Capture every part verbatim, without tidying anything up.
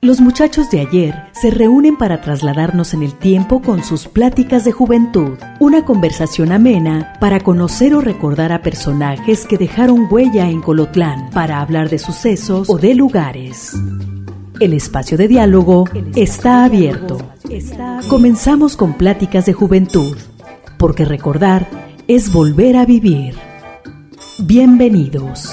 Los muchachos de ayer se reúnen para trasladarnos en el tiempo con sus pláticas de juventud. Una conversación amena para conocer o recordar a personajes que dejaron huella en Colotlán, para hablar de sucesos o de lugares. El espacio de diálogo está abierto. Comenzamos con pláticas de juventud, porque recordar es volver a vivir. Bienvenidos.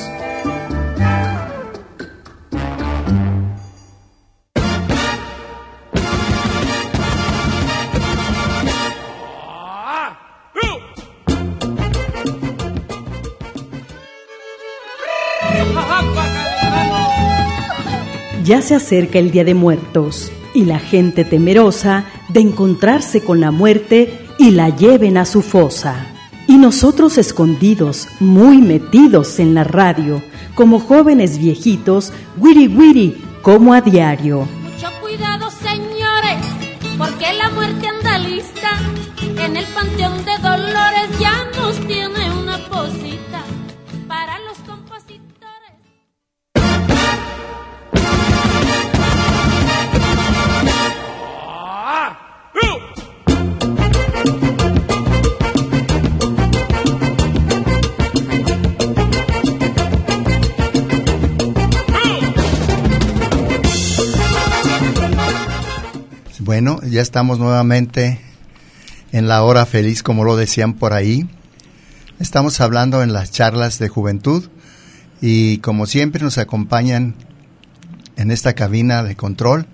Ya se acerca el Día de Muertos y la gente temerosa de encontrarse con la muerte y la lleven a su fosa. Y nosotros escondidos, muy metidos en la radio, como jóvenes viejitos, wiri wiri, como a diario. Mucho cuidado, señores, porque la muerte anda lista. En el Panteón de Dolores ya nos tiene una posita para los compositores. Bueno, ya estamos nuevamente en la hora feliz, como lo decían por ahí. Estamos hablando en las charlas de juventud y como siempre nos acompañan en esta cabina de control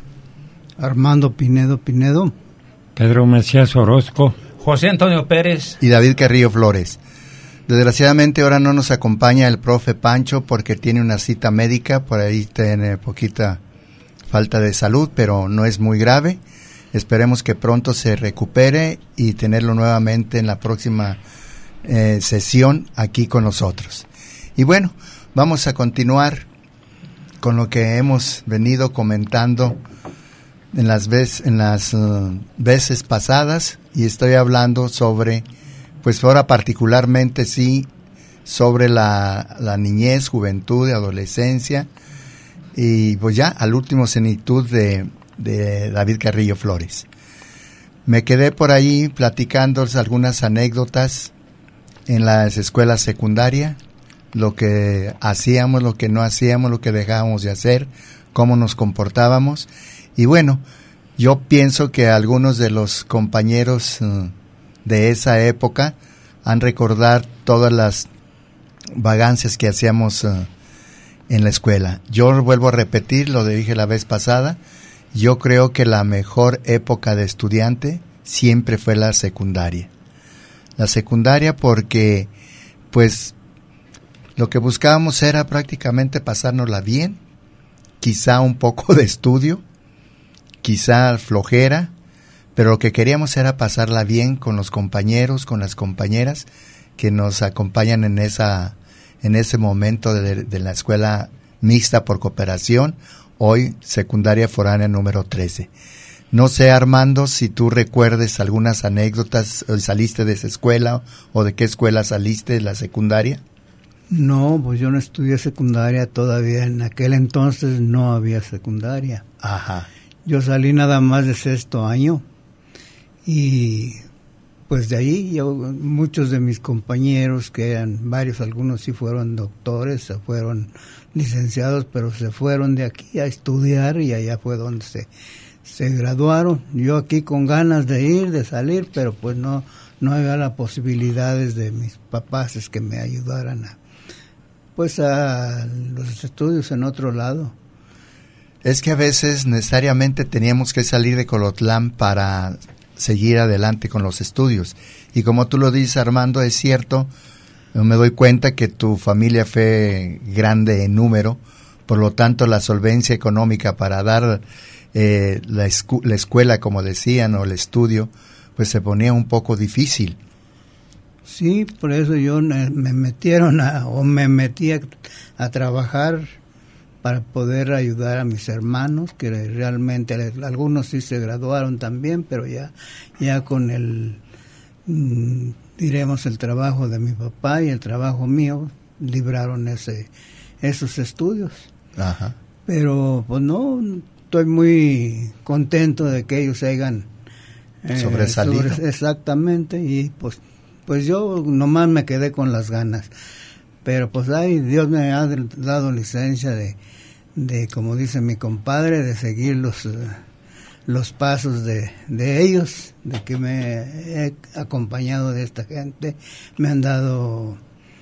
Armando Pinedo Pinedo, Pedro Macías Orozco, José Antonio Pérez y David Carrillo Flores. Desgraciadamente ahora no nos acompaña el profe Pancho porque tiene una cita médica, por ahí tiene poquita falta de salud, pero no es muy grave. Esperemos que pronto se recupere y tenerlo nuevamente en la próxima eh, sesión aquí con nosotros. Y bueno, vamos a continuar con lo que hemos venido comentando en las, vez, en las uh, veces pasadas, y estoy hablando sobre, pues ahora particularmente sí, sobre la, la niñez, juventud, adolescencia, y pues ya al último cenitud de, de David Carrillo Flores. Me quedé por ahí platicando algunas anécdotas en las escuelas secundarias, lo que hacíamos, lo que no hacíamos, lo que dejábamos de hacer, cómo nos comportábamos. Y bueno, yo pienso que algunos de los compañeros uh, de esa época han recordado todas las vagancias que hacíamos uh, en la escuela. Yo vuelvo a repetir lo que dije la vez pasada. Yo creo que la mejor época de estudiante siempre fue la secundaria. La secundaria porque, pues, lo que buscábamos era prácticamente pasárnosla bien, quizá un poco de estudio, quizá flojera, pero lo que queríamos era pasarla bien con los compañeros, con las compañeras que nos acompañan en esa en ese momento de, de la escuela mixta por cooperación, hoy secundaria foránea número trece. No sé, Armando, si tú recuerdes algunas anécdotas, ¿saliste de esa escuela o de qué escuela saliste, la secundaria? No, pues yo no estudié secundaria todavía, en aquel entonces no había secundaria. Ajá. Yo salí nada más de sexto año y pues de ahí yo, muchos de mis compañeros, que eran varios, algunos sí fueron doctores, se fueron licenciados, pero se fueron de aquí a estudiar y allá fue donde se, se graduaron. Yo aquí con ganas de ir, de salir, pero pues no, no había las posibilidades de mis papás es que me ayudaran a, pues a los estudios en otro lado. Es que a veces necesariamente teníamos que salir de Colotlán para seguir adelante con los estudios. Y como tú lo dices, Armando, es cierto, me doy cuenta que tu familia fue grande en número, por lo tanto la solvencia económica para dar eh, la, escu- la escuela, como decían, o el estudio, pues se ponía un poco difícil. Sí, por eso yo me metieron a, o me metí a, a trabajar para poder ayudar a mis hermanos, que realmente algunos sí se graduaron también, pero ya ya con el, mm, diremos, el trabajo de mi papá y el trabajo mío, libraron ese esos estudios. Ajá. Pero pues no, estoy muy contento de que ellos hayan eh, sobresalido. Sobre, exactamente, y pues, pues yo nomás me quedé con las ganas. Pero pues ay, Dios me ha dado licencia de, de como dice mi compadre, de seguir los, los pasos de, de ellos, de que me he acompañado de esta gente, me han dado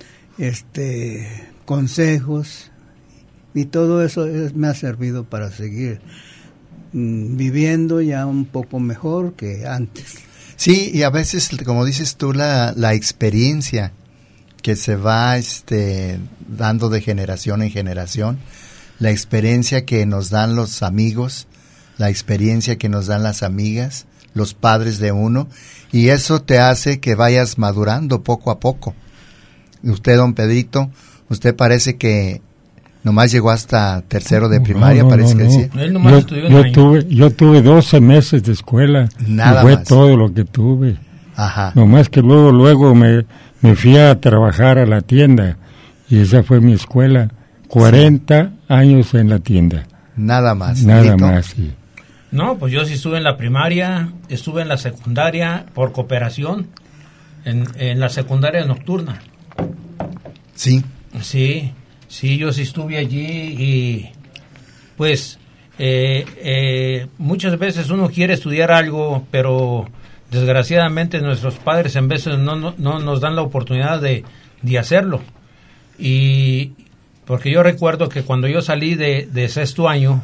este consejos, y todo eso es, me ha servido para seguir mm, viviendo ya un poco mejor que antes. Sí, y a veces, como dices tú, la, la experiencia que se va este, dando de generación en generación, la experiencia que nos dan los amigos, la experiencia que nos dan las amigas, los padres de uno, y eso te hace que vayas madurando poco a poco. Y usted, don Pedrito, usted parece que nomás llegó hasta tercero de primaria, no, no, parece no, que no. sí. Él nomás yo, estudió un yo año. Tuve, yo tuve doce meses de escuela, nada y fue más. todo lo que tuve. Ajá. Nomás que luego, luego me... Me fui a trabajar a la tienda y esa fue mi escuela. cuarenta sí. años en la tienda. Nada más. Nada ¿Lito? Más, sí. No, pues yo sí estuve en la primaria, estuve en la secundaria por cooperación, en, en la secundaria nocturna. Sí. Sí, sí, yo sí estuve allí y pues eh, eh, muchas veces uno quiere estudiar algo, pero... desgraciadamente nuestros padres en veces no, no, no nos dan la oportunidad de, de hacerlo. Y porque yo recuerdo que cuando yo salí de, de sexto año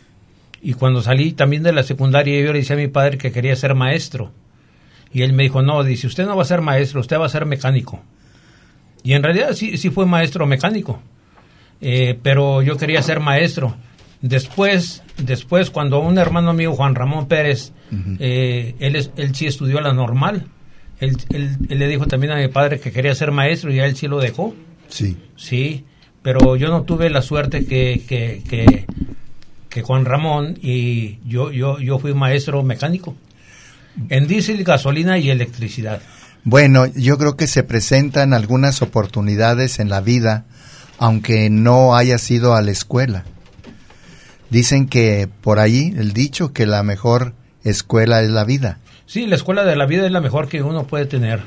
y cuando salí también de la secundaria, yo le decía a mi padre que quería ser maestro. Y él me dijo, no, dice, usted no va a ser maestro, usted va a ser mecánico. Y en realidad sí, sí fue maestro mecánico, eh, pero yo quería ser maestro. Después, después cuando un hermano mío, Juan Ramón Pérez, uh-huh. eh, él, es, él sí estudió la normal, él, él, él le dijo también a mi padre que quería ser maestro y a él sí lo dejó. Sí. Sí, pero yo no tuve la suerte que, que, que, que Juan Ramón, y yo, yo, yo fui maestro mecánico en diésel, gasolina y electricidad. Bueno, yo creo que se presentan algunas oportunidades en la vida, aunque no hayas ido a la escuela. Dicen que por ahí el dicho que la mejor escuela es la vida. Sí, la escuela de la vida es la mejor que uno puede tener.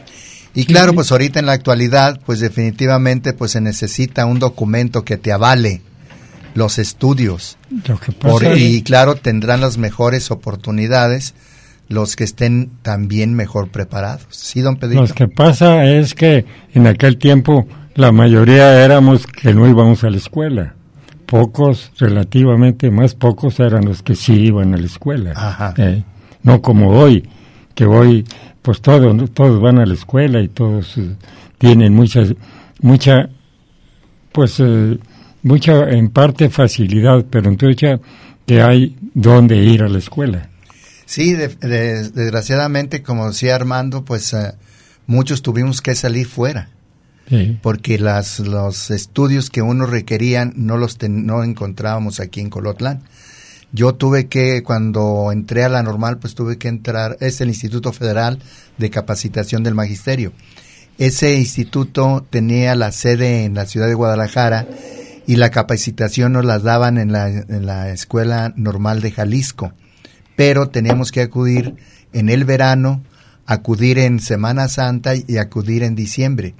Y claro, pues ahorita en la actualidad, pues definitivamente pues se necesita un documento que te avale los estudios. Lo que pasa por, es... Y claro, tendrán las mejores oportunidades los que estén también mejor preparados. ¿Sí, don Pedrito? Lo que pasa es que en aquel tiempo la mayoría éramos que no íbamos a la escuela. Pocos, relativamente más pocos eran los que sí iban a la escuela. Ajá. Eh, no como hoy, que hoy pues todos todos van a la escuela y todos eh, tienen mucha, mucha, pues eh, mucha en parte facilidad, pero entonces ya que hay dónde ir a la escuela. Sí, de, de, desgraciadamente, como decía Armando, pues uh, muchos tuvimos que salir fuera. Sí. Porque las, los estudios que uno requerían no los ten, no encontrábamos aquí en Colotlán. Yo tuve que, cuando entré a la normal, pues tuve que entrar, es el Instituto Federal de Capacitación del Magisterio. Ese instituto tenía la sede en la ciudad de Guadalajara y la capacitación nos la daban en la, en la Escuela Normal de Jalisco. Pero teníamos que acudir en el verano, acudir en Semana Santa y acudir en diciembre.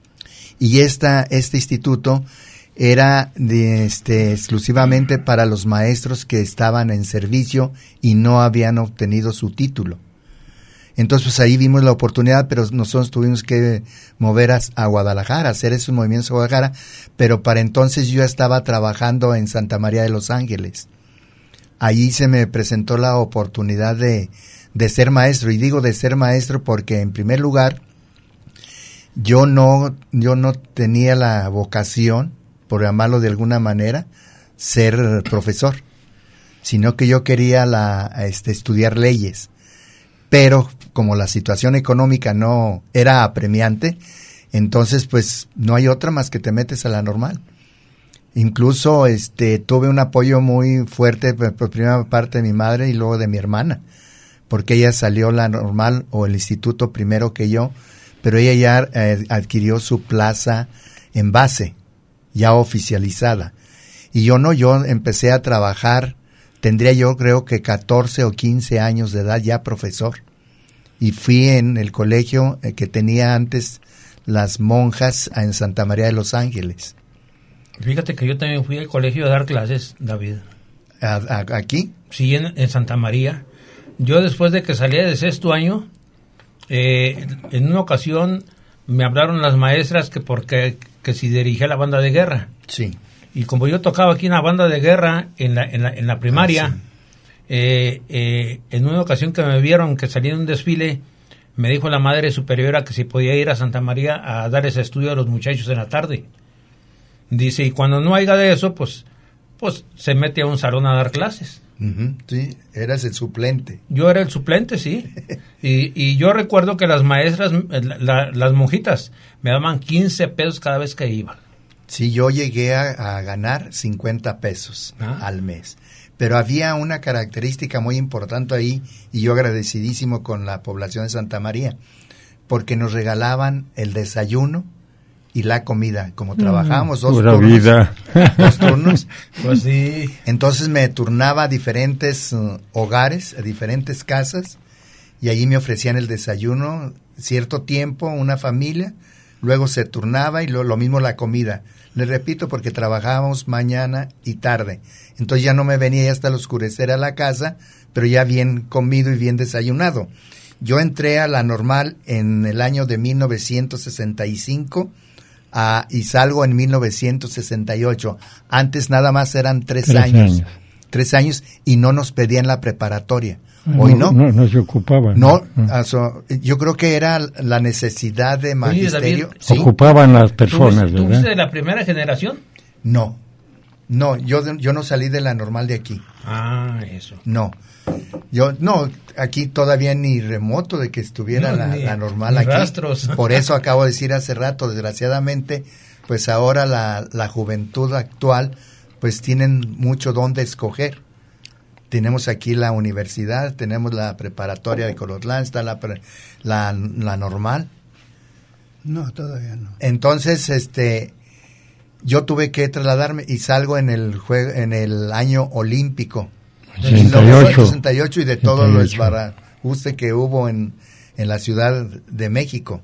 Y esta, este instituto era de, este, exclusivamente para los maestros que estaban en servicio y no habían obtenido su título. Entonces, pues ahí vimos la oportunidad, pero nosotros tuvimos que mover a, a Guadalajara, hacer esos movimientos a Guadalajara, pero para entonces yo ya estaba trabajando en Santa María de los Ángeles. Allí se me presentó la oportunidad de, de ser maestro, y digo de ser maestro porque, en primer lugar, yo no, yo no tenía la vocación, por llamarlo de alguna manera, ser profesor, sino que yo quería la, este, estudiar leyes. Pero como la situación económica no era apremiante, entonces pues no hay otra más que te metes a la normal. Incluso este tuve un apoyo muy fuerte por primera parte de mi madre y luego de mi hermana, porque ella salió la normal o el instituto primero que yo, pero ella ya eh, adquirió su plaza en base, ya oficializada. Y yo no, yo empecé a trabajar tendría yo creo que catorce o quince años de edad ya profesor. Y fui en el colegio eh, que tenía antes las monjas en Santa María de los Ángeles. Fíjate que yo también fui al colegio a dar clases, David. ¿A, a, ¿Aquí? Sí, en, en Santa María. Yo después de que salí de sexto año, eh, en una ocasión me hablaron las maestras que porque que si dirigía la banda de guerra. Sí. Y como yo tocaba aquí en la banda de guerra, en la, en la, en la primaria, ah, sí. eh, eh, en una ocasión que me vieron que salí en un desfile, me dijo la madre superiora que si podía ir a Santa María a dar ese estudio a los muchachos en la tarde. Dice, y cuando no haya de eso, pues, pues se mete a un salón a dar clases. Uh-huh, sí, eras el suplente. Yo era el suplente, sí. y, y yo recuerdo que las maestras, la, la, las monjitas, me daban quince pesos cada vez que iba. Sí, yo llegué a, a ganar cincuenta pesos ah. al mes. Pero había una característica muy importante ahí, y yo agradecidísimo con la población de Santa María, porque nos regalaban el desayuno y la comida. Como trabajábamos dos Pura turnos, vida. dos turnos, pues sí. Entonces me turnaba a diferentes uh, hogares, a diferentes casas, y allí me ofrecían el desayuno, cierto tiempo, una familia, luego se turnaba y lo, lo mismo la comida. Les repito, porque trabajábamos mañana y tarde. Entonces ya no me venía ya hasta el oscurecer a la casa, pero ya bien comido y bien desayunado. Yo entré a la normal en el año de mil novecientos sesenta y cinco a, y salgo en mil novecientos sesenta y ocho. Antes nada más eran tres, tres años, años. Tres años y no nos pedían la preparatoria. Hoy no. No, no se ocupaban. No, no. So, yo creo que era la necesidad de magisterio. Oye, David, ¿sí? Ocupaban las personas, ¿Tú, ¿verdad? ¿Tú fuiste de la primera generación? No, no, yo, yo no salí de la normal de aquí. Ah, eso. No, yo, no, aquí todavía ni remoto de que estuviera no, la, ni, la normal ni aquí. Rastros. Por eso acabo de decir hace rato, desgraciadamente, pues ahora la, la juventud actual, pues tienen mucho donde escoger. Tenemos aquí la universidad, tenemos la preparatoria de Colotlán, está la, la, la normal. No, todavía no. Entonces, este, yo tuve que trasladarme y salgo en el juego, en el año olímpico. sesenta y ocho. sesenta y ocho y de todo lo esbarajuste que hubo en, en la Ciudad de México.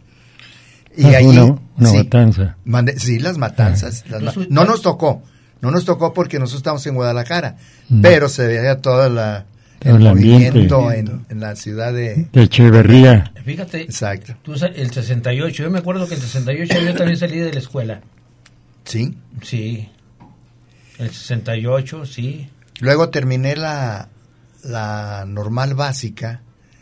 Y ah, ahí, una, una sí, matanza. Mande, sí, las matanzas. Ah. Las ma no nos tocó. No nos tocó porque nosotros estamos en Guadalajara, mm. pero se veía todo la, el, el movimiento en, en la ciudad de... De Echeverría. Fíjate, exacto. Tú, el sesenta y ocho, yo me acuerdo que el sesenta y ocho yo también salí de la escuela. ¿Sí? Sí, el sesenta y ocho, sí. Luego terminé la, la normal básica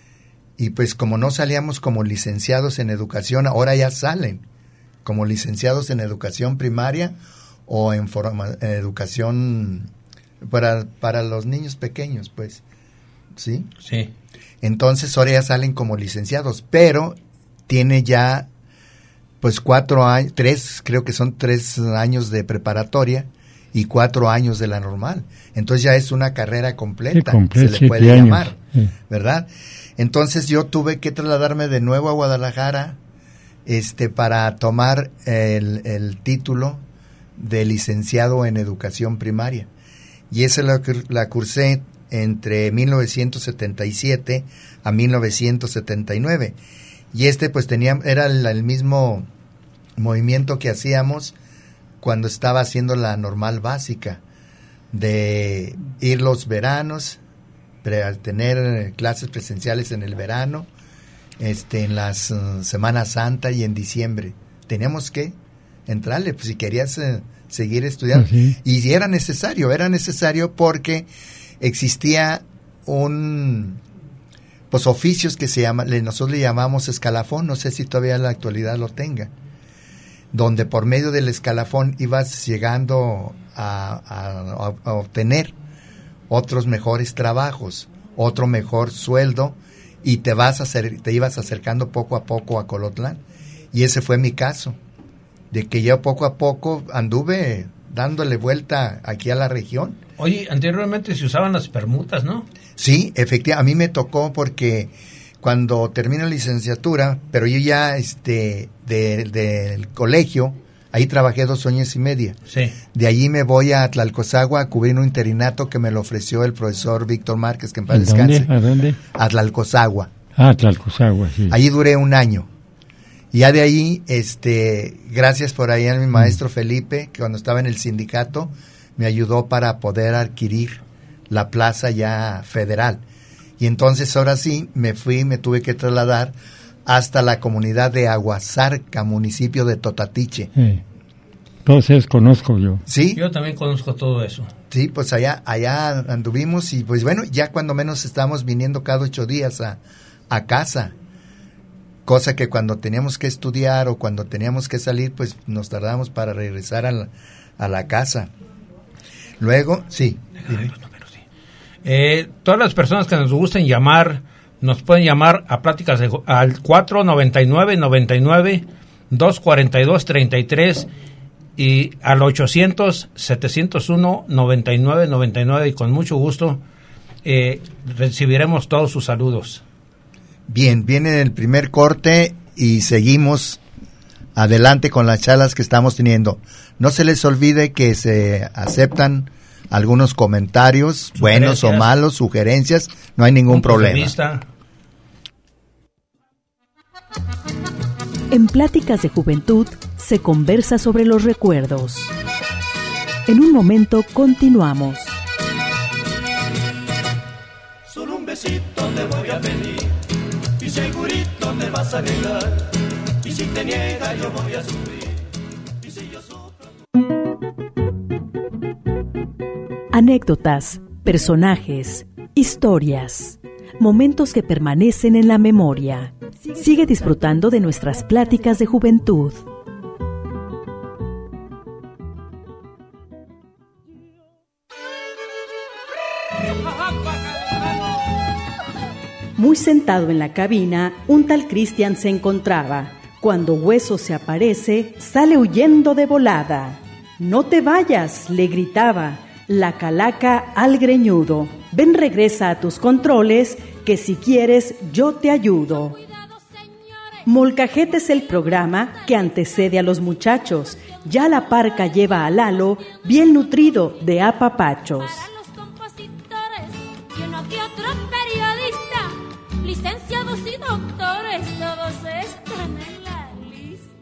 y pues como no salíamos como licenciados en educación, ahora ya salen como licenciados en educación primaria o en, forma, en educación para, para los niños pequeños, pues, ¿sí? Sí. Entonces ahora ya salen como licenciados, pero tiene ya, pues, cuatro años, tres, creo que son tres años de preparatoria y cuatro años de la normal. Entonces ya es una carrera completa, sí, completa se le puede años. llamar, sí. ¿verdad? Entonces yo tuve que trasladarme de nuevo a Guadalajara, este, para tomar el, el título de licenciado en educación primaria, y esa la, la cursé entre mil novecientos setenta y siete a mil novecientos setenta y nueve, y este pues tenía, era el, el mismo movimiento que hacíamos cuando estaba haciendo la normal básica, de ir los veranos, pre, tener clases presenciales en el verano, este, en las uh, Semana Santa y en diciembre, teníamos que entrarle, pues si querías uh, seguir estudiando. Uh-huh. Y era necesario, era necesario porque existía un, pues oficios que se llama, nosotros le llamamos escalafón, no sé si todavía en la actualidad lo tenga, donde por medio del escalafón ibas llegando a, a, a obtener otros mejores trabajos, otro mejor sueldo, y te vas a hacer, te ibas acercando poco a poco a Colotlán. Y ese fue mi caso, de que yo poco a poco anduve dándole vuelta aquí a la región. Oye, anteriormente se usaban las permutas, ¿no? Sí, efectivamente, a mí me tocó porque cuando terminé la licenciatura, pero yo ya este de, del colegio, Ahí trabajé dos años y media. Sí. De allí me voy a Tlalcozagua a cubrir un interinato que me lo ofreció el profesor Víctor Márquez, que en paz ¿A dónde? descanse. ¿A dónde? A Tlalcozagua. Ah, Tlalcozagua, sí. Allí duré un año. Y ya de ahí, este, gracias por ahí a mi maestro mm. Felipe, que cuando estaba en el sindicato, me ayudó para poder adquirir la plaza ya federal. Y entonces ahora sí, me fui, me tuve que trasladar hasta la comunidad de Aguasarca, municipio de Totatiche. Sí. Entonces conozco yo. Sí. Yo también conozco todo eso. Sí, pues allá, allá anduvimos y pues bueno, ya cuando menos estábamos viniendo cada ocho días a, a casa. Cosa que cuando teníamos que estudiar o cuando teníamos que salir, pues nos tardábamos para regresar a la, a la casa. Luego, sí. Eh, todas las personas que nos gusten llamar, nos pueden llamar a Pláticas de, al cuatro noventa y nueve, noventa y nueve, doscientos cuarenta y dos, treinta y tres y al ochocientos, setecientos uno, noventa y nueve, noventa y nueve, y con mucho gusto eh, recibiremos todos sus saludos. Bien, viene el primer corte y seguimos adelante con las charlas que estamos teniendo. No se les olvide que se aceptan algunos comentarios, buenos o malos, sugerencias, no hay ningún problema. En Pláticas de Juventud se conversa sobre los recuerdos. En un momento continuamos. Solo un besito te voy a pedir y segurito me vas a negar, y si te niega yo voy a sufrir, y si yo sufro... Anécdotas, personajes, historias, momentos que permanecen en la memoria. Sigue disfrutando de nuestras pláticas de juventud. Muy sentado en la cabina, un tal Cristian se encontraba. Cuando Hueso se aparece, sale huyendo de volada. «No te vayas», le gritaba la calaca al greñudo. «Ven, regresa a tus controles, que si quieres yo te ayudo». Molcajete es el programa que antecede a los muchachos. Ya la parca lleva a Lalo bien nutrido de apapachos. Para los compositores y uno que otro periodista, licenciados y doctores, todos están en la lista.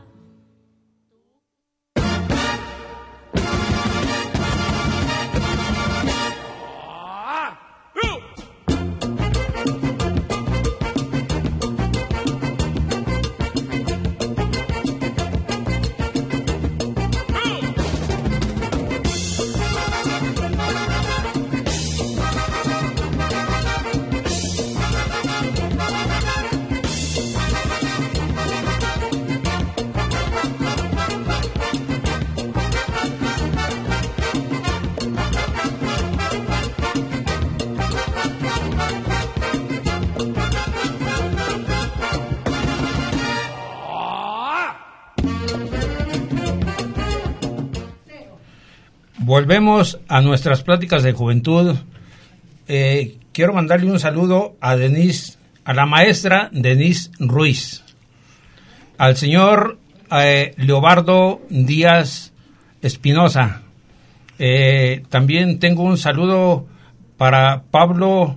Volvemos a nuestras pláticas de juventud. Eh, quiero mandarle un saludo a Denise, a la maestra Denise Ruiz, al señor eh, Leobardo Díaz Espinosa. Eh, también tengo un saludo para Pablo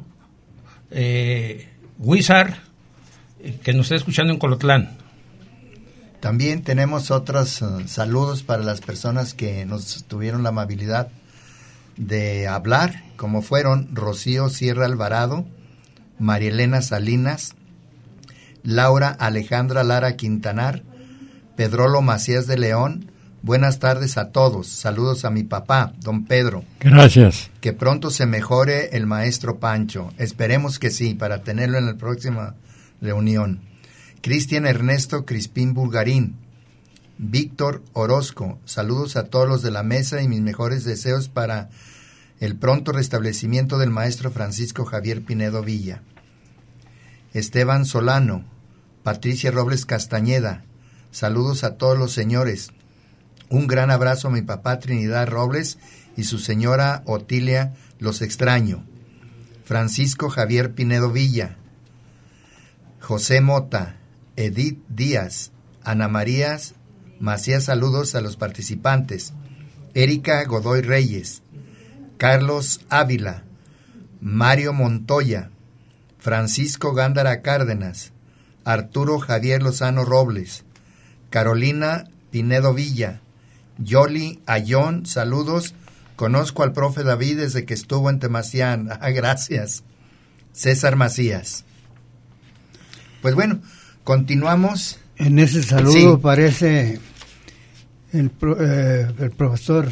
eh, Huizar, eh, que nos está escuchando en Colotlán. También tenemos otros uh, saludos para las personas que nos tuvieron la amabilidad de hablar, como fueron Rocío Sierra Alvarado, Marielena Salinas, Laura Alejandra Lara Quintanar, Pedrolo Macías de León. Buenas tardes a todos. Saludos a mi papá, don Pedro. Gracias. Que pronto se mejore el maestro Pancho. Esperemos que sí, para tenerlo en la próxima reunión. Cristian Ernesto Crispín Bulgarín, Víctor Orozco, saludos a todos los de la mesa y mis mejores deseos para el pronto restablecimiento del maestro Francisco Javier Pinedo Villa. Esteban Solano, Patricia Robles Castañeda, saludos a todos los señores. Un gran abrazo a mi papá Trinidad Robles y su señora Otilia, los extraño. Francisco Javier Pinedo Villa, José Mota, Edith Díaz, Ana María Macías, saludos a los participantes. Erika Godoy Reyes, Carlos Ávila, Mario Montoya, Francisco Gándara Cárdenas, Arturo Javier Lozano Robles, Carolina Pinedo Villa, Yoli Ayón, saludos. Conozco al profe David desde que estuvo en Temacián. Ah, gracias. César Macías. Pues bueno, continuamos. En ese saludo sí. Aparece el, pro, eh, el profesor,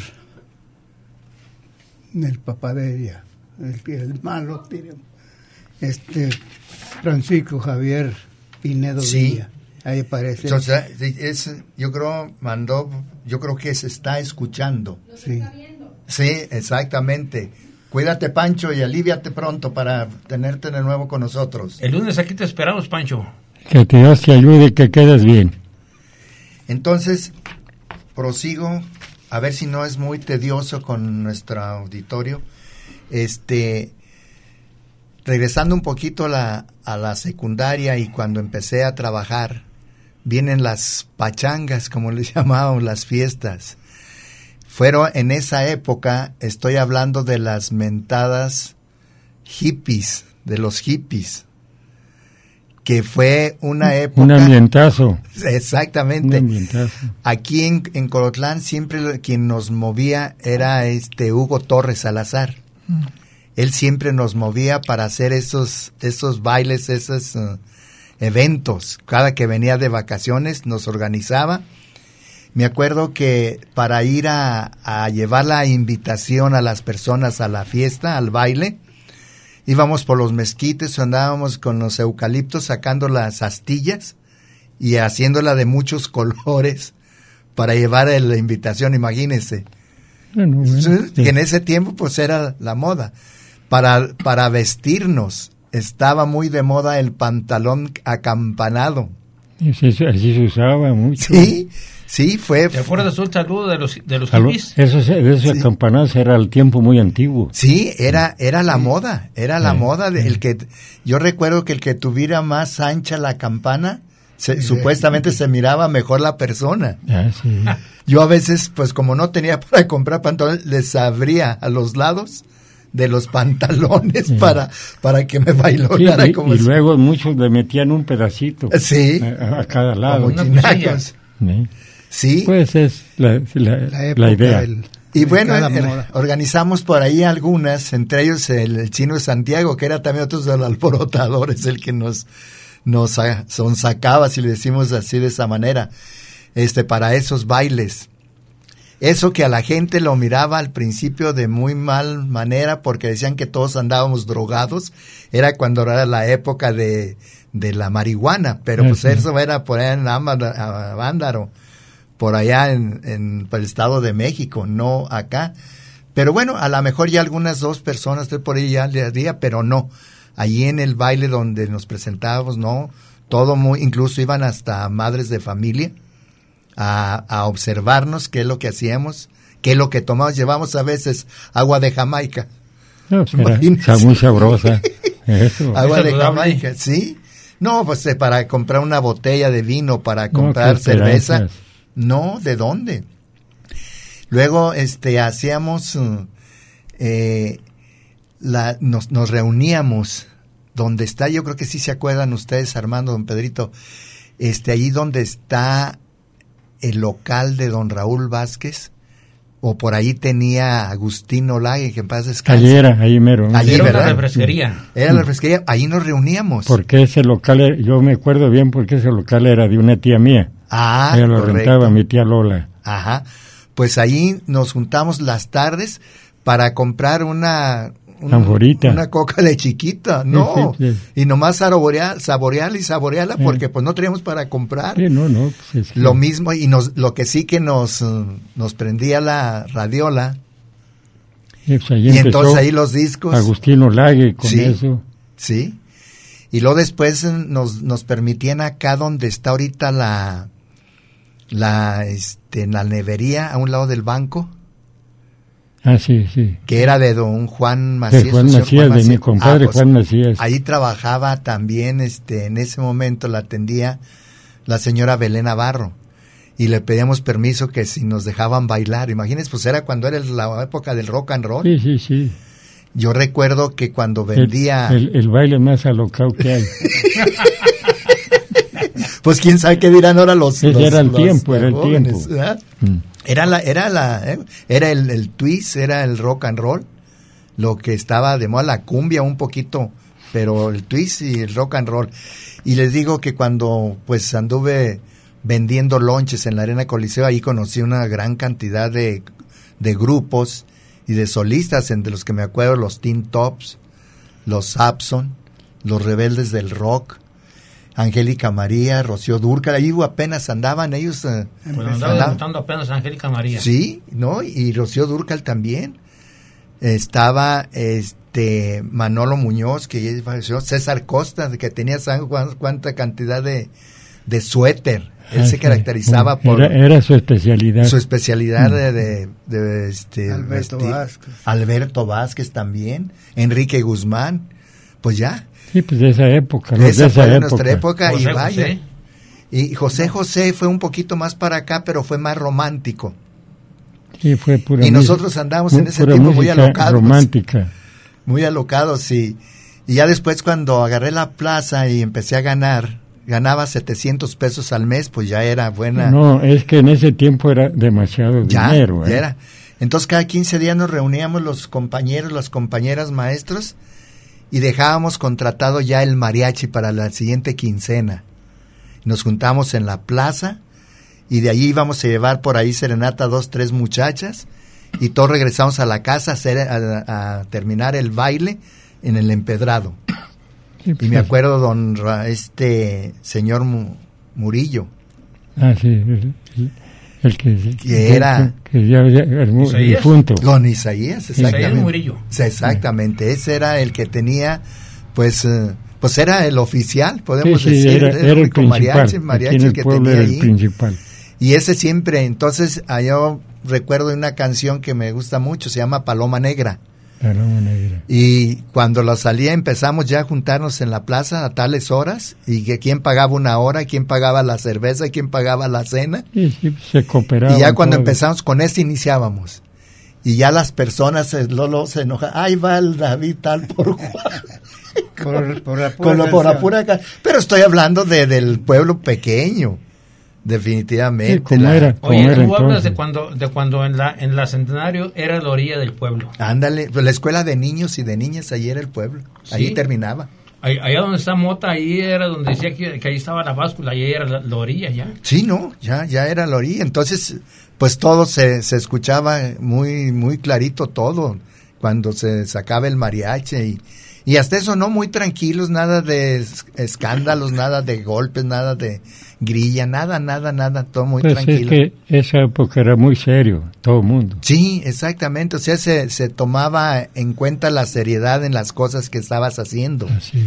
el papá de ella, el, el malo, este Francisco Javier Pinedo sí. Villa. Ahí aparece. O sea, es, yo creo, mandó, yo creo que se está escuchando. Sí. Sí, exactamente. Cuídate, Pancho, y aliviate pronto para tenerte de nuevo con nosotros. El lunes aquí te esperamos, Pancho. Que Dios te ayude y que quedes bien. Entonces, prosigo, a ver si no es muy tedioso con nuestro auditorio. Este, regresando un poquito a la, a la secundaria y cuando empecé a trabajar, vienen las pachangas, como les llamaban, las fiestas. Fueron en esa época, estoy hablando de las mentadas hippies, de los hippies, que fue una época... Un ambientazo. Exactamente. Un ambientazo. Aquí en, en Colotlán siempre quien nos movía era este Hugo Torres Salazar. Mm. Él siempre nos movía para hacer esos, esos bailes, esos uh, eventos. Cada que venía de vacaciones nos organizaba. Me acuerdo que para ir a, a llevar la invitación a las personas a la fiesta, al baile, íbamos por los mezquites, andábamos con los eucaliptos sacando las astillas y haciéndola de muchos colores para llevar la invitación, imagínense. Bueno, bueno, sí. En ese tiempo pues era la moda. Para, para vestirnos estaba muy de moda el pantalón acampanado. Sí, sí, así se usaba mucho. Sí. Sí, fue... ¿Te acuerdas un saludo de los, de los Salud, hippies? Esos, esos sí. Campanados era el tiempo muy antiguo. Sí, era era la sí. moda, era la sí. moda. De, el que Yo recuerdo que el que tuviera más ancha la campana, se, sí. supuestamente se miraba mejor la persona. Ah, sí. Yo a veces, pues como no tenía para comprar pantalones, les abría a los lados de los pantalones sí. para para que me bailara. Sí, y, como y luego muchos le metían un pedacito sí. a, a cada lado. Como chinacos. Sí. Sí. Pues es la, la, la, época, la idea. El, y bueno, el, organizamos por ahí algunas, entre ellos el, el Chino de Santiago, que era también otro de los alborotadores, el que nos, nos sonsacaba, si le decimos así de esa manera, este, para esos bailes. Eso que a la gente lo miraba al principio de muy mal manera, porque decían que todos andábamos drogados, era cuando era la época de, de la marihuana, pero pues sí. Eso era por allá en Avándaro, por allá en, en por el Estado de México, no acá. Pero bueno, a lo mejor ya algunas dos personas por ahí ya le haría, pero no. Allí en el baile donde nos presentábamos, no, todo muy, incluso iban hasta madres de familia a, a observarnos qué es lo que hacíamos, qué es lo que tomamos. Llevamos a veces agua de Jamaica. No, era muy sabrosa. Eso. Agua de Jamaica, ¿sí? No, pues eh, para comprar una botella de vino, para comprar no, cerveza. No, ¿de dónde? Luego, este, hacíamos, eh, la, nos, nos reuníamos donde está, yo creo que sí se acuerdan ustedes, Armando, don Pedrito, este, allí donde está el local de don Raúl Vázquez, o por ahí tenía Agustín Olague, que en paz descanse. Allí era, ahí mero. ¿No? Allí, era ¿verdad? la refresquería. Era la refresquería, ahí nos reuníamos. Porque ese local, yo me acuerdo bien porque ese local era de una tía mía. Ah, ella lo correcto. rentaba mi tía Lola. Ajá, pues ahí nos juntamos las tardes para comprar una... Un, una coca de chiquita, no, sí, sí, sí. Y nomás saborear, saborearla y saborearla sí. Porque pues no teníamos para comprar. Sí, no, no, pues es que... Lo mismo, y nos, lo que sí que nos, uh, nos prendía la radiola, sí, pues y entonces ahí los discos. Agustín Olague con sí, eso. Sí, y luego después nos, nos permitían acá donde está ahorita la, la, este, en la nevería, a un lado del banco. Ah, sí, sí. Que era de don Juan Macías. De Juan Macías, Juan Macías, de mi compadre ah, pues, Juan Macías. Ahí trabajaba también, este, en ese momento la atendía la señora Belén Navarro. y le pedíamos permiso que si nos dejaban bailar. Imagínense, pues era cuando era la época del rock and roll. Sí, sí, sí. Yo recuerdo que cuando vendía... El, el, el baile más alocado que hay. Pues quién sabe qué dirán ahora los, los era el los tiempo, era el jóvenes, tiempo. Mm. Era la, era la, eh, era el, el twist, era el rock and roll, lo que estaba de moda, la cumbia un poquito, pero el twist y el rock and roll. Y les digo que cuando pues anduve vendiendo lonches en la Arena Coliseo, ahí conocí una gran cantidad de, de grupos y de solistas, entre los que me acuerdo los Teen Tops, los Sapson, los Rebeldes del Rock, Angélica María, Rocío Dúrcal, ahí apenas andaban ellos. Eh, pues andaba debutando apenas Angélica María. Sí, ¿no? Y Rocío Dúrcal también. Estaba este Manolo Muñoz, que ya falleció, César Costa, que tenía san, cuánta cantidad de, de suéter. Él ah, se caracterizaba sí. por... Era, era su especialidad. Su especialidad mm. de, de, de este... Alberto vestir. Vázquez. Alberto Vázquez también. Enrique Guzmán. Pues ya. Sí, pues de esa época. ¿no? Esa de esa fue de época. nuestra época. José, y vaya. José. Y José José fue un poquito más para acá, pero fue más romántico. Sí, fue pura y música, nosotros andamos en ese pura tiempo muy alocados. Romántica. Muy alocados, sí. Y ya después cuando agarré la plaza y empecé a ganar, ganaba setecientos pesos al mes, pues ya era buena. No, es que en ese tiempo era demasiado ya, dinero. Ya ¿eh? era. Entonces cada quince días nos reuníamos los compañeros, las compañeras maestros y dejábamos contratado ya el mariachi para la siguiente quincena. Nos juntamos en la plaza y de allí íbamos a llevar por ahí serenata a dos, tres muchachas y todos regresamos a la casa a, hacer, a, a terminar el baile en el empedrado. Sí, pues, y me acuerdo don este señor Murillo. Ah, sí, el, el, el que, que era que, que ya, ya, el, el difunto. Don Isaías, exactamente. Isaías Murillo. Exactamente, ese era el que tenía, pues, uh, pues era el oficial, podemos sí, sí, decir, era, el era el principal, mariachi, mariachi el que pueblo tenía era el ahí. Principal. Y ese siempre, entonces, yo recuerdo una canción que me gusta mucho, se llama Paloma Negra. Paloma Negra. Y cuando la salía empezamos ya a juntarnos en la plaza a tales horas, y que quién pagaba una hora, quién pagaba la cerveza, quién pagaba la cena. Sí, sí, se cooperaban. Y ya cuando todos. empezamos, con este iniciábamos. Y ya las personas, Lolo se enoja, ahí va el David tal por Juan. Por, por la pura Con lo, por la pura ca- Pero estoy hablando de, del pueblo pequeño, definitivamente. Sí, como la- era, como Oye, era tú hablas entonces. de cuando, de cuando en la en la Centenario era la orilla del pueblo. Ándale, pues la escuela de niños y de niñas, ahí era el pueblo, Sí. ahí terminaba. Ahí, allá donde está Mota, ahí era donde decía que, que ahí estaba la báscula, ahí era la, la orilla ya. Sí, no, ya, ya era la orilla. Entonces, pues todo se, se escuchaba muy, muy clarito todo cuando se sacaba el mariachi y, y hasta eso no, muy tranquilos, nada de es- escándalos, nada de golpes, nada de grilla, nada, nada, nada, todo muy Pues tranquilo. es que esa época era muy serio, todo el mundo. Sí, exactamente, o sea, se, se tomaba en cuenta la seriedad en las cosas que estabas haciendo. Así.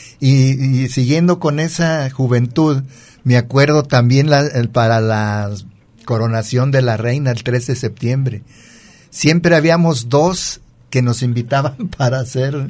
Y, y siguiendo con esa juventud, me acuerdo también la, el, para la coronación de la reina el trece de septiembre. Siempre habíamos dos que nos invitaban para hacer,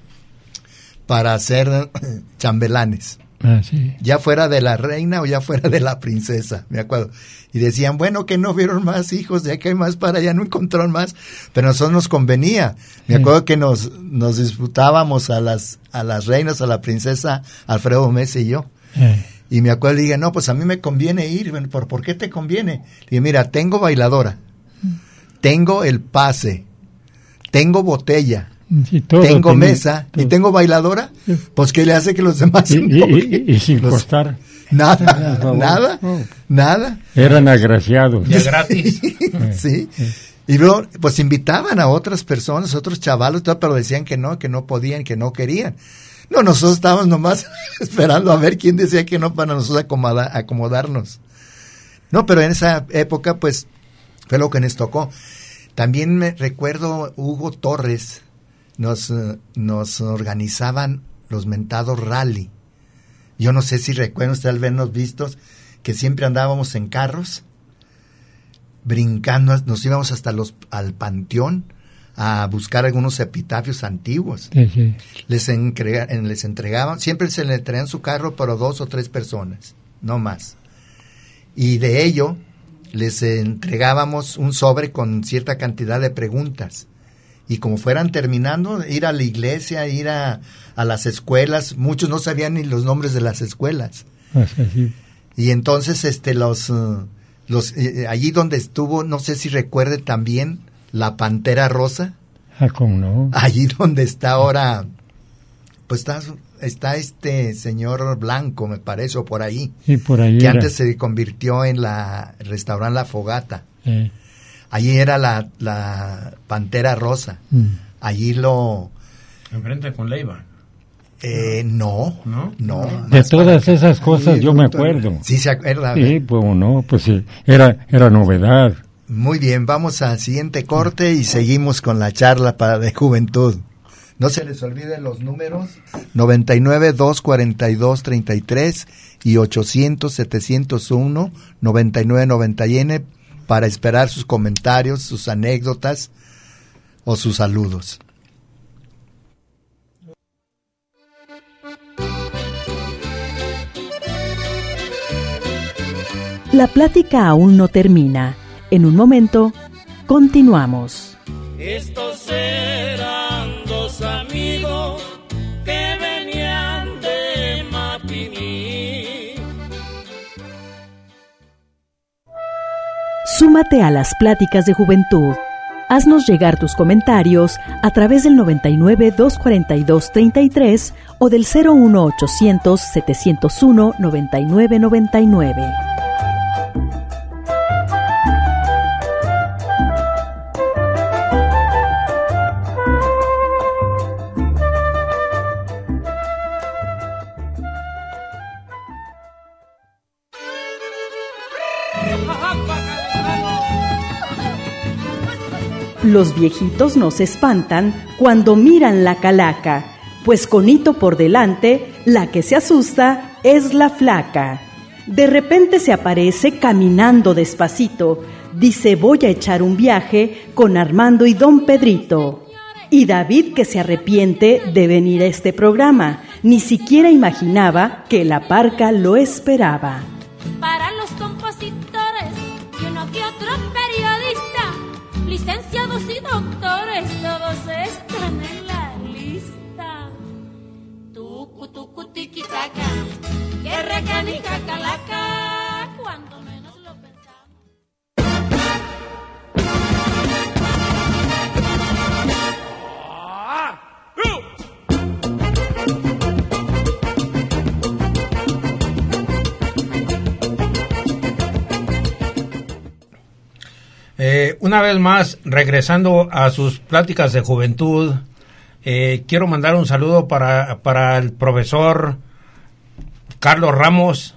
para hacer chambelanes. Ah, sí. Ya fuera de la reina o ya fuera de la princesa, me acuerdo. Y decían, bueno, que no vieron más hijos, de aquí hay más para allá, no encontraron más. Pero a nosotros nos convenía. Me Sí. acuerdo que nos, nos disputábamos a las, a las reinas, a la princesa Alfredo Mesa y yo. Eh, Y me acuerdo y dije, no, pues a mí me conviene ir. Bueno, ¿por, ¿por qué te conviene? Le dije, mira, tengo bailadora, tengo el pase, tengo botella, sí, todo tengo tenía- mesa todo. y tengo bailadora. Sí. Pues ¿qué le hace que los demás Y, no y- y- vengan? y sin Los- costar. Nada, Por favor. nada, No. nada. Eran agraciados. Ya gratis. Sí. Y luego, pues invitaban a otras personas, otros chavalos, todo, pero decían que no, que no podían, que no querían. No, nosotros estábamos nomás esperando a ver quién decía que no para nosotros acomoda- acomodarnos. No, pero en esa época, pues, fue lo que nos tocó. También me recuerdo Hugo Torres, nos, eh, nos organizaban los mentados rally. Yo no sé si recuerdan ustedes habernos vistos, que siempre andábamos en carros, brincando, nos íbamos hasta los al panteón a buscar algunos epitafios antiguos. Sí, sí. Les, entrega, les entregaban, siempre se le traían su carro, pero dos o tres personas, no más. y de ello les entregábamos un sobre con cierta cantidad de preguntas. Y como fueran terminando, ir a la iglesia, ir a, a las escuelas, muchos no sabían ni los nombres de las escuelas. Así. Y entonces este los, uh, los eh, allí donde estuvo, no sé si recuerde también, la Pantera Rosa. Ah, ¿cómo no? Allí donde está ahora, pues está, está este señor Blanco, me parece, o por ahí. Sí, por ahí que era. antes se convirtió en la el restaurante La Fogata. Eh. Allí era la, la Pantera Rosa. Mm. Allí lo... Enfrente con Leiva. Eh, no, ¿No? no. De más todas para- esas cosas Ahí, yo me doctor. acuerdo. Sí, se acuerda. Sí, pues no, pues sí, era, era novedad. Muy bien, vamos al siguiente corte y seguimos con la charla para de juventud. No se les olviden los números noventa y nueve, dos cuarenta y dos, treinta y tres y ochocientos, setecientos uno, noventa y nueve noventa y nueve para esperar sus comentarios, sus anécdotas o sus saludos. La plática aún no termina. En un momento, continuamos. Estos eran dos amigos que venían de Mapimí. Súmate a las pláticas de juventud. Haznos llegar tus comentarios a través del noventa y nueve, dos cuarenta y dos, treinta y tres o del cero uno ochocientos, setecientos uno, noventa y nueve noventa y nueve. Los viejitos no se espantan cuando miran la calaca, pues con hito por delante, la que se asusta es la flaca. De repente se aparece caminando despacito, dice voy a echar un viaje con Armando y Don Pedrito. Y David, que se arrepiente de venir a este programa, ni siquiera imaginaba que la parca lo esperaba. Para los compositores y uno que otro periodista, licenciados y doctores, todos están en la lista. Tucu, tucu, tiki, taca, que recanica, calaca, cuando menos lo pensamos. Eh, una vez más, regresando a sus pláticas de juventud, eh, quiero mandar un saludo para, para el profesor Carlos Ramos,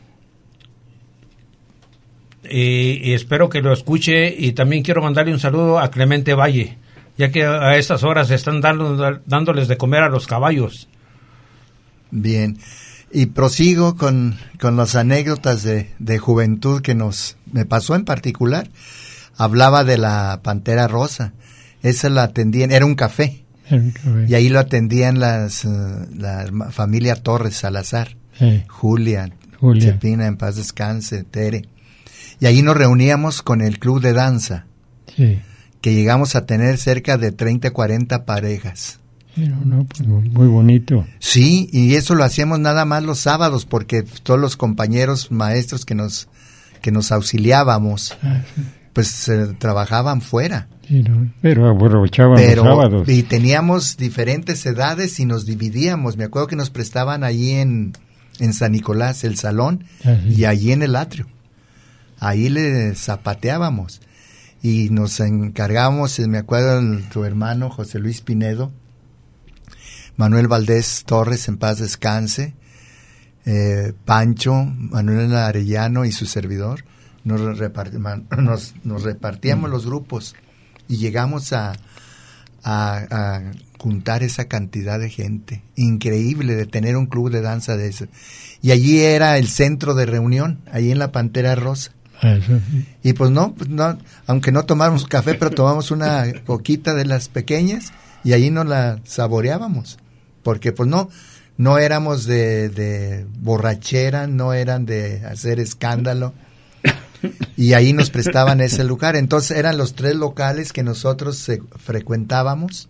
y, y espero que lo escuche, y también quiero mandarle un saludo a Clemente Valle, ya que a estas horas están dando, dándoles de comer a los caballos. Bien, y prosigo con, con las anécdotas de, de juventud que nos me pasó en particular. Hablaba de la Pantera Rosa, esa la atendían, era un café, y ahí lo atendían las uh, la familia Torres Salazar, Sí. Julia, Julia. Chepina, en paz descanse, Tere, y ahí nos reuníamos con el club de danza, Sí. que llegamos a tener cerca de treinta, cuarenta parejas. Pero no, pues muy, muy bonito. Sí, y eso lo hacíamos nada más los sábados, porque todos los compañeros maestros que nos que nos auxiliábamos, Ah, sí. pues eh, trabajaban fuera. Sí, no, pero aprovechaban Pero, los sábados. y teníamos diferentes edades y nos dividíamos. Me acuerdo que nos prestaban allí en, en San Nicolás el salón, Ah, sí. y allí en el atrio. Ahí le zapateábamos. Y nos encargábamos, eh, me acuerdo, el- tu hermano José Luis Pinedo, Manuel Valdés Torres, en paz descanse, eh, Pancho, Manuel Arellano y su servidor, nos, repart- man- nos, nos repartíamos los grupos y llegamos a, a, a juntar esa cantidad de gente. Increíble de tener un club de danza de eso. Y allí era el centro de reunión, allí en la Pantera Rosa. Ah, eso sí. Y pues no, pues no, aunque no tomáramos café, pero tomamos una coquita de las pequeñas y ahí nos la saboreábamos. Porque pues no, no éramos de, de borrachera, no eran de hacer escándalo. y ahí nos prestaban ese lugar. Entonces eran los tres locales que nosotros eh, frecuentábamos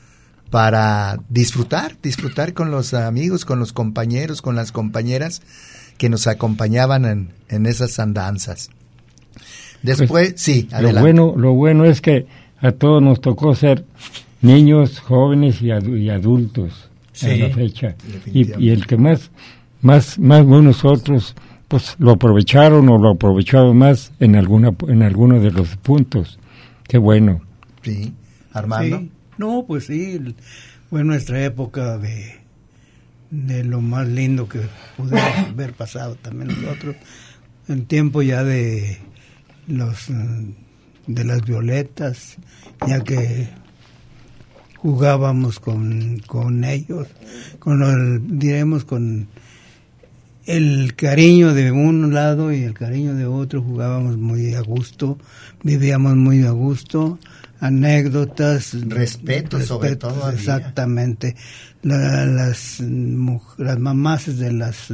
para disfrutar, disfrutar con los amigos, con los compañeros, con las compañeras que nos acompañaban en, en esas andanzas. Después, pues, sí, adelante. Lo bueno, lo bueno es que a todos nos tocó ser niños, jóvenes y, adu- y adultos sí, a la fecha. Y, y el que más, más, más buenos otros, pues lo aprovecharon o lo aprovecharon más en alguna, en alguno de los puntos. Qué bueno. Sí, Armando. Sí. No, pues sí, fue nuestra época de, de lo más lindo que pudimos haber pasado también nosotros, en tiempo ya de los de las violetas, ya que jugábamos con, con ellos, con el, diremos con el cariño de un lado y el cariño de otro, jugábamos muy a gusto, vivíamos muy a gusto, anécdotas, respeto, respeto sobre todo, exactamente. La, las las mamás de las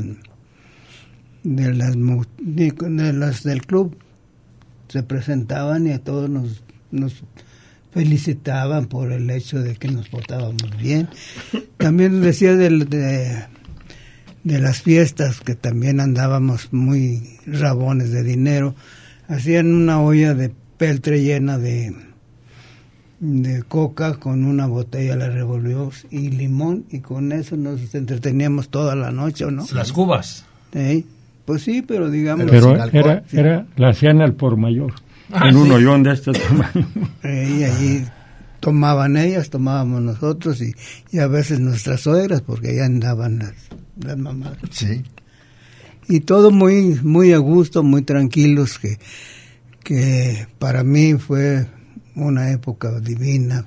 de las de las del club se presentaban y a todos nos nos felicitaban por el hecho de que nos portábamos bien. También decía del, de de las fiestas, que también andábamos muy rabones de dinero. Hacían una olla de peltre llena de de coca con una botella de revolviós y limón, y con eso nos entreteníamos toda la noche, ¿o no? Las cubas. ¿Eh? Pues sí, pero digamos... Pero era, sí. era, la hacían al por mayor, ah, en sí. un hoyón de este tamaño. Eh, y allí tomaban ellas, tomábamos nosotros, y, y a veces nuestras suegras, porque allá andaban las, las mamás. Sí. Y todo muy, muy a gusto, muy tranquilos, que, que para mí fue una época divina.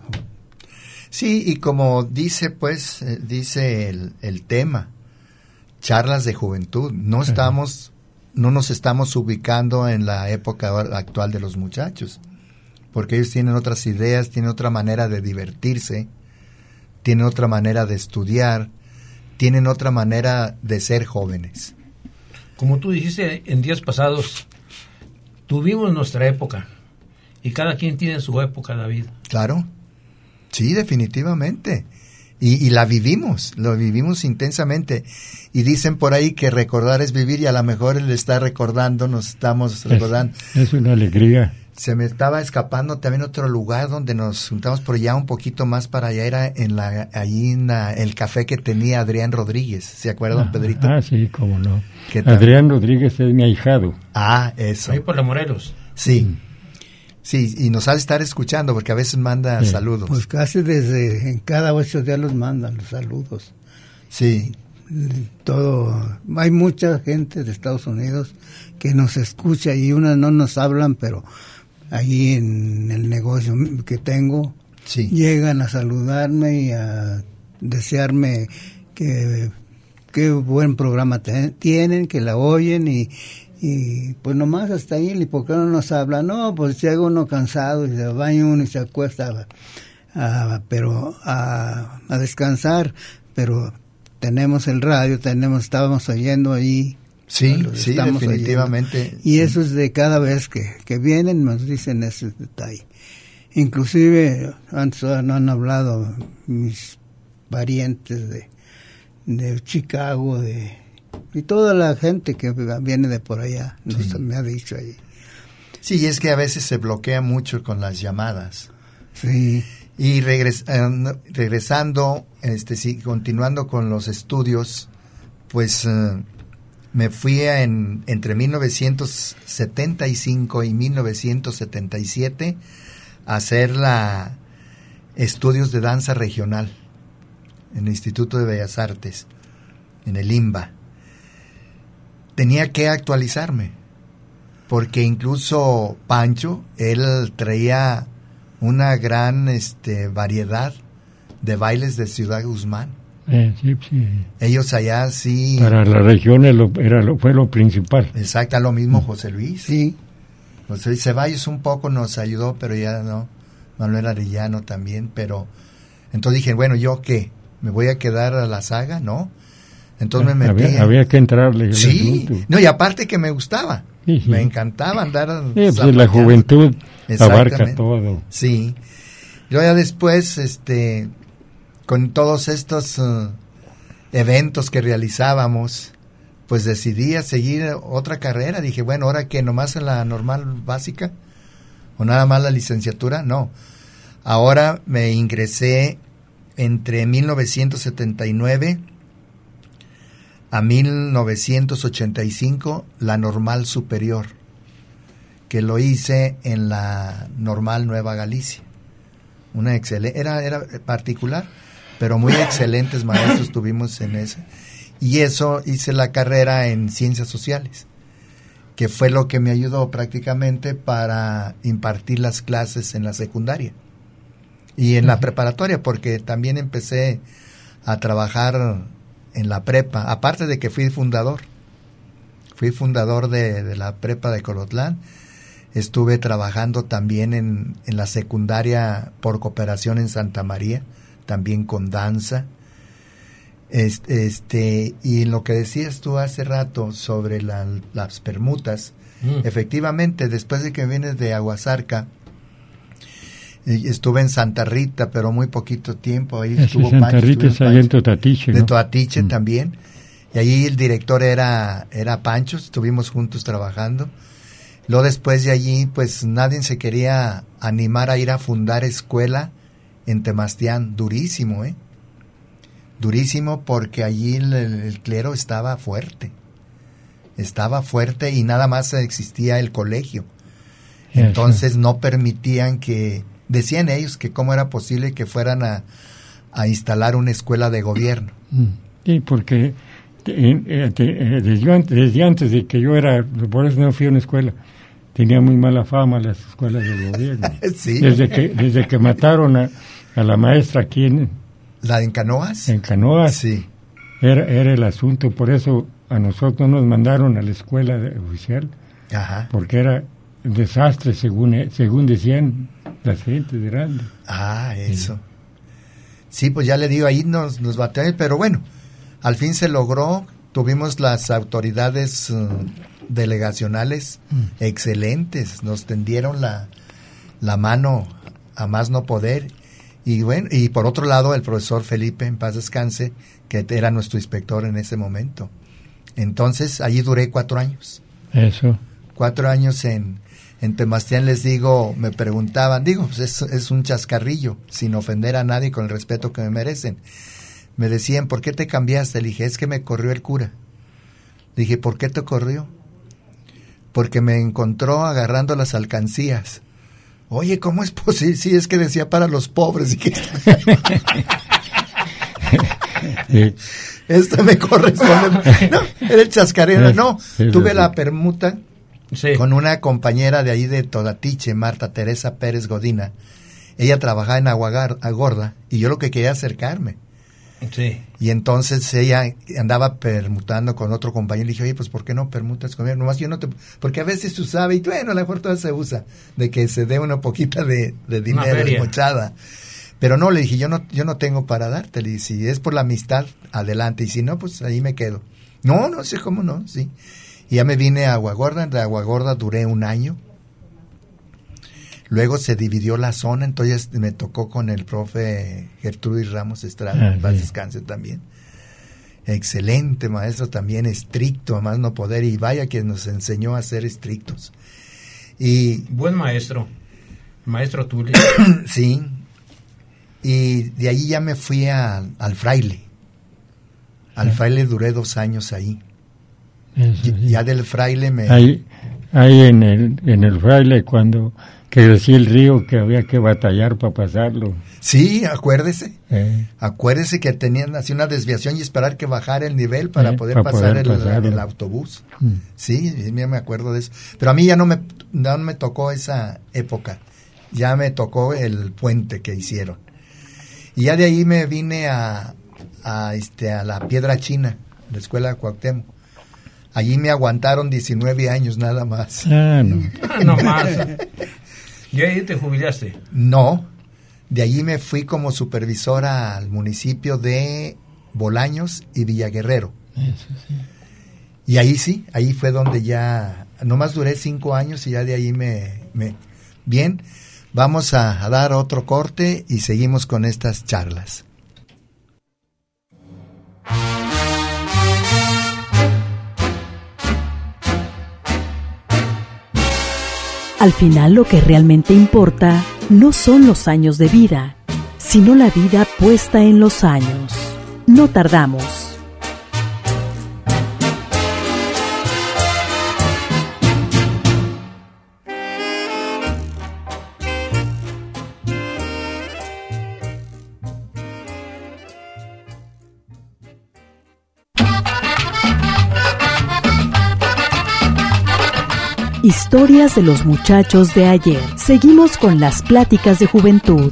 Sí, y como dice, pues, eh, dice el, el tema, charlas de juventud. No estamos, no nos estamos ubicando en la época actual de los muchachos, porque ellos tienen otras ideas, tienen otra manera de divertirse, tienen otra manera de estudiar, tienen otra manera de ser jóvenes. Como tú dijiste en días pasados, tuvimos nuestra época. Y cada quien tiene su época, David. Claro, sí, definitivamente. Y, y la vivimos, lo vivimos intensamente. Y dicen por ahí que recordar es vivir, y a lo mejor él está recordando, nos estamos recordando. Es, es una alegría. Se me estaba escapando también otro lugar donde nos juntamos por allá un poquito más para allá, era en la, allí en la, el café que tenía Adrián Rodríguez, ¿se acuerdan, ah, Pedrito? Ah, sí, cómo no. Adrián Rodríguez es mi ahijado. Ah, eso. Ahí por la Morelos. Sí. Mm. Sí, y nos ha de estar escuchando porque a veces manda sí. saludos. Pues casi desde, en cada ocho días los mandan los saludos. Sí. Todo, hay mucha gente de Estados Unidos que nos escucha, y unas no nos hablan, pero ahí en el negocio que tengo, sí. llegan a saludarme y a desearme que qué buen programa te, tienen, que la oyen, y y pues nomás hasta ahí. ¿Y por qué no nos habla? No, pues llega uno cansado y se baña uno y se acuesta a, a, pero a, a descansar, pero tenemos el radio, tenemos estábamos oyendo ahí. Sí, sí, definitivamente. Oyendo. Y eso es de cada vez que, que vienen nos dicen ese detalle. Inclusive antes no han hablado mis parientes de, de Chicago, de y toda la gente que viene de por allá, nos, sí. me ha dicho ahí. Sí, es que a veces se bloquea mucho con las llamadas. Sí. Y regres, eh, regresando, este, sí, continuando con los estudios, pues eh, me fui a en, entre mil novecientos setenta y cinco y mil novecientos setenta y siete a hacer la estudios de danza regional en el Instituto de Bellas Artes, en el I M B A. Tenía que actualizarme, porque incluso Pancho, él traía una gran este, variedad de bailes de Ciudad Guzmán. Eh, sí, sí. Ellos allá sí... Para la región era lo, fue lo principal. Exacto, lo mismo José Luis. Sí. José Luis Ceballos un poco nos ayudó, pero ya no. Manuel Arellano también, pero... Entonces dije, bueno, ¿yo qué? ¿Me voy a quedar a la saga? ¿No? Entonces me metí. Había, había que entrarle. Sí, no, y aparte que me gustaba. Sí, sí. Me encantaba andar. Sí, pues la juventud abarca todo. Sí. Yo ya después, este, con todos estos uh, eventos que realizábamos, pues decidí a seguir otra carrera. Dije, bueno, ahora que nomás en la normal básica, o nada más la licenciatura, no. Ahora me ingresé entre mil novecientos setenta y nueve a mil novecientos ochenta y cinco la normal superior, que lo hice en la normal Nueva Galicia. Una excelente, era, era particular, pero muy excelentes maestros tuvimos en ese. Y eso hice la carrera en Ciencias Sociales, que fue lo que me ayudó prácticamente para impartir las clases en la secundaria y en la preparatoria, porque también empecé a trabajar en la prepa, aparte de que fui fundador, fui fundador de, de la prepa de Colotlán. Estuve trabajando también en, en la secundaria por cooperación en Santa María, también con danza. Este, este y lo que decías tú hace rato sobre la, las permutas, mm. efectivamente, después de que vienes de Aguasarca, estuve en Santa Rita, pero muy poquito tiempo. Ahí estuvo Santa Pancho, Rita es allá en Toatiche, ¿no? De Toatiche mm. también. Y ahí el director era, era Pancho, estuvimos juntos trabajando. Luego después de allí, pues nadie se quería animar a ir a fundar escuela en Temastián. Durísimo, ¿eh? Durísimo, porque allí el, el clero estaba fuerte. Estaba fuerte y nada más existía el colegio. Entonces no permitían que... Decían ellos que cómo era posible que fueran a, a instalar una escuela de gobierno. Sí, porque eh, eh, desde, antes, desde antes de que yo era... Por eso no fui a una escuela. Tenía muy mala fama las escuelas del gobierno. Sí. Desde que, desde que mataron a, a la maestra aquí en... ¿La de en Canoas? En Canoas. Sí. Era, era el asunto, por eso a nosotros nos mandaron a la escuela de, oficial. Ajá. Porque era un desastre, según, según decían las gentes grandes. Ah, eso. Sí, pues ya le digo, ahí nos, nos batearon, pero bueno, al fin se logró. Tuvimos las autoridades uh, delegacionales mm. excelentes, nos tendieron la, la mano a más no poder. Y bueno, y por otro lado, el profesor Felipe, en paz descanse, que era nuestro inspector en ese momento. Entonces, allí duré cuatro años. Eso. Cuatro años en, en Temastián, les digo, me preguntaban, digo, pues es, es un chascarrillo, sin ofender a nadie, con el respeto que me merecen. Me decían, ¿por qué te cambiaste? Le dije, es que me corrió el cura. Le dije, ¿por qué te corrió? Porque me encontró agarrando las alcancías. Oye, ¿cómo es posible? Sí, es que decía para los pobres. Y que... sí. Esto me corresponde. No, era el chascarero. No, sí, tuve sí. la permuta sí. con una compañera de ahí de Todatiche, Marta Teresa Pérez Godina. Ella trabajaba en Agua Gorda y yo lo que quería acercarme. Sí. Y entonces ella andaba permutando con otro compañero y le dije, oye, pues ¿por qué no permutas conmigo? Nomás yo no te... Porque a veces se usaba, y bueno, a lo mejor todavía se usa, de que se dé una poquita de, de dinero, de mochada. Pero no, le dije, yo no yo no tengo para darte. Le dije, si es por la amistad, adelante. Y si no, pues ahí me quedo. No, no sé cómo no, sí. Y ya me vine a Aguagorda. De Aguagorda duré un año. Luego se dividió la zona, entonces me tocó con el profe Gertrudis Ramos Estrada, ah, paz sí. descanse también. Excelente maestro, también estricto, a más no poder, y vaya que nos enseñó a ser estrictos. Y buen maestro, maestro Tulio. Sí, y de ahí ya me fui a, al fraile. Al fraile duré dos años ahí. Eso, sí. Ya del fraile me... Ahí, ahí en el, en el fraile cuando... que decía el río que había que batallar para pasarlo. Sí, acuérdese. Eh. Acuérdese que tenían así una desviación y esperar que bajara el nivel para eh, poder para pasar poder el, el autobús. Mm. Sí, ya me acuerdo de eso. Pero a mí ya no me, no me tocó esa época. Ya me tocó el puente que hicieron. Y ya de ahí me vine a, a, este, a la Piedra China, la escuela de Cuauhtémoc. Allí me aguantaron diecinueve años nada más. Ah, no. no más. ¿Y ahí te jubilaste? No, de allí me fui como supervisora al municipio de Bolaños y Villaguerrero. Eso sí. Y ahí sí, ahí fue donde ya nomás duré cinco años y ya de ahí me... me bien, vamos a, a dar otro corte y seguimos con estas charlas. Al final lo que realmente importa no son los años de vida, sino la vida puesta en los años. No tardamos. Historias de los muchachos de ayer. Seguimos con las pláticas de juventud.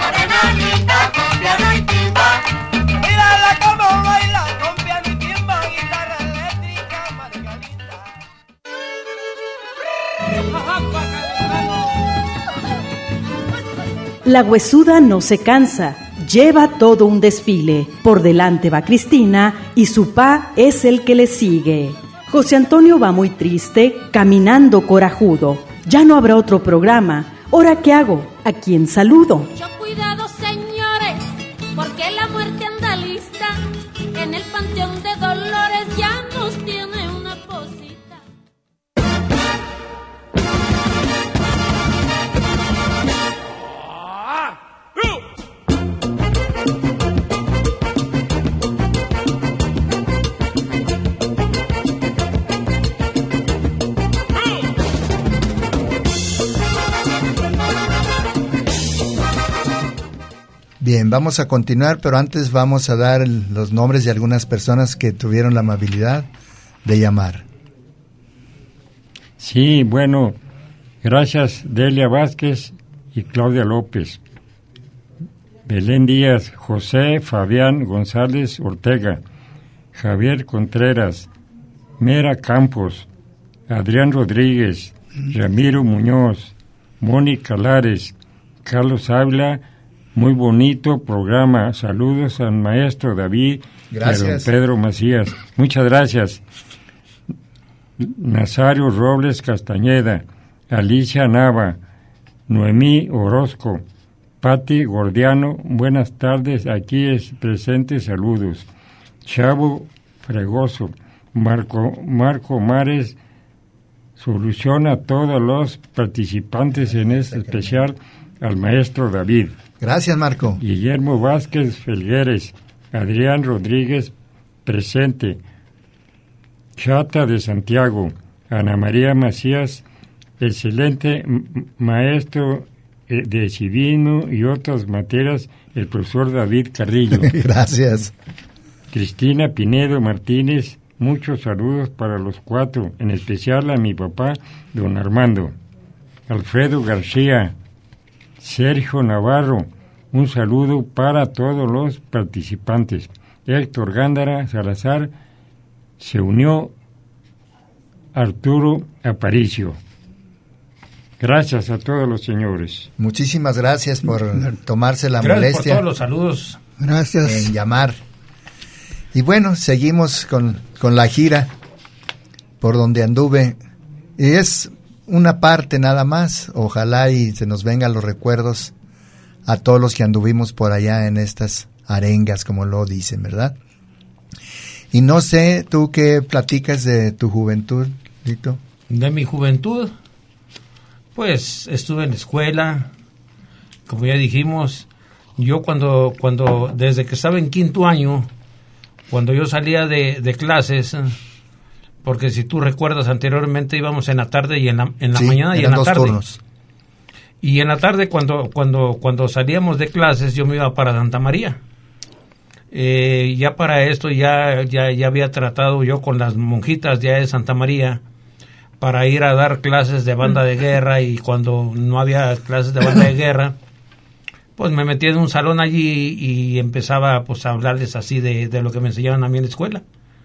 La huesuda no se cansa, lleva todo un desfile. Por delante va Cristina y su pa es el que le sigue. José Antonio va muy triste, caminando corajudo. Ya no habrá otro programa. ¿Ahora qué hago? ¿A quién saludo? Mucho cuidado, señores, porque la muerte anda lista. En el Panteón de Dolores ya nos tiene una posita. Bien, vamos a continuar, pero antes vamos a dar el, los nombres de algunas personas que tuvieron la amabilidad de llamar. Sí, bueno, gracias Delia Vázquez y Claudia López, Belén Díaz, José Fabián González Ortega, Javier Contreras, Mera Campos, Adrián Rodríguez, Ramiro Muñoz, Mónica Lares, Carlos Ávila. Muy bonito programa. Saludos al maestro David. Gracias. Y a don Pedro Macías. Muchas gracias. Nazario Robles Castañeda, Alicia Nava, Noemí Orozco, Pati Gordiano. Buenas tardes. Aquí es presente. Saludos. Chavo Fregoso, Marco, Marco Mares. Soluciona a todos los participantes en este especial al maestro David. Gracias, Marco. Guillermo Vázquez Felgueres, Adrián Rodríguez, presente. Chata de Santiago, Ana María Macías, excelente maestro de civismo y otras materias, el profesor David Carrillo. Gracias. Cristina Pinedo Martínez, muchos saludos para los cuatro, en especial a mi papá, don Armando. Alfredo García, Sergio Navarro, un saludo para todos los participantes. Héctor Gándara Salazar, se unió Arturo Aparicio. Gracias a todos los señores. Muchísimas gracias por tomarse la gracias molestia. Por todos los saludos. Gracias. En llamar. Y bueno, seguimos con, con la gira por donde anduve. Y es una parte nada más. Ojalá y se nos vengan los recuerdos a todos los que anduvimos por allá en estas arengas, como lo dicen, ¿verdad? Y no sé, ¿tú qué platicas de tu juventud, Lito? De mi juventud, pues estuve en la escuela, como ya dijimos. Yo cuando, cuando desde que estaba en quinto año, cuando yo salía de, de clases, porque si tú recuerdas anteriormente íbamos en la tarde y en la, en la sí, mañana y en la dos tarde. Turnos. Y en la tarde cuando, cuando, cuando salíamos de clases yo me iba para Santa María. Eh, ya para esto ya, ya, ya había tratado yo con las monjitas ya de Santa María para ir a dar clases de banda de guerra, y cuando no había clases de banda de guerra, pues me metí en un salón allí y empezaba pues a hablarles así de, de lo que me enseñaban a mí en la escuela.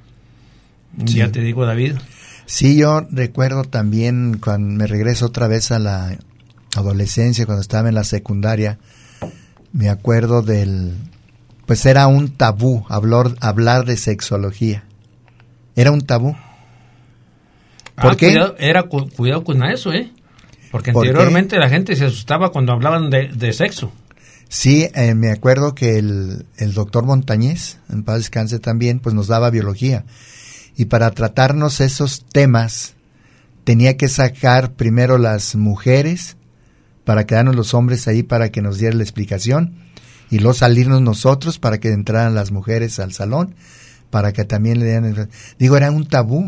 Sí. Ya te digo, David. Sí, yo recuerdo también cuando me regreso otra vez a la adolescencia, cuando estaba en la secundaria, me acuerdo del, pues era un tabú hablar, hablar de sexología. Era un tabú. ¿Por ah, qué? Cuidado, era cu- cuidado con eso, ¿eh? Porque ¿Por anteriormente la gente se asustaba cuando hablaban de, de sexo. Sí, eh, me acuerdo que el, el doctor Montañez, en paz descanse también, pues nos daba biología. Y para tratarnos esos temas, tenía que sacar primero las mujeres, para quedarnos los hombres ahí para que nos diera la explicación, y luego salirnos nosotros para que entraran las mujeres al salón, para que también le dieran... Digo, era un tabú.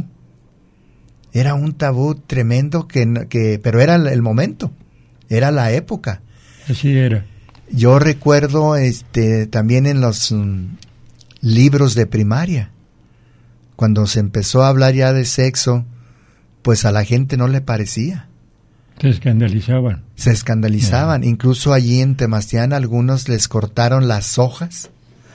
Era un tabú tremendo, que, que pero era el momento, era la época. Así era. Yo recuerdo este también en los um, libros de primaria, cuando se empezó a hablar ya de sexo, pues a la gente no le parecía. Se escandalizaban. Se escandalizaban. Yeah. Incluso allí en Temastián algunos les cortaron las hojas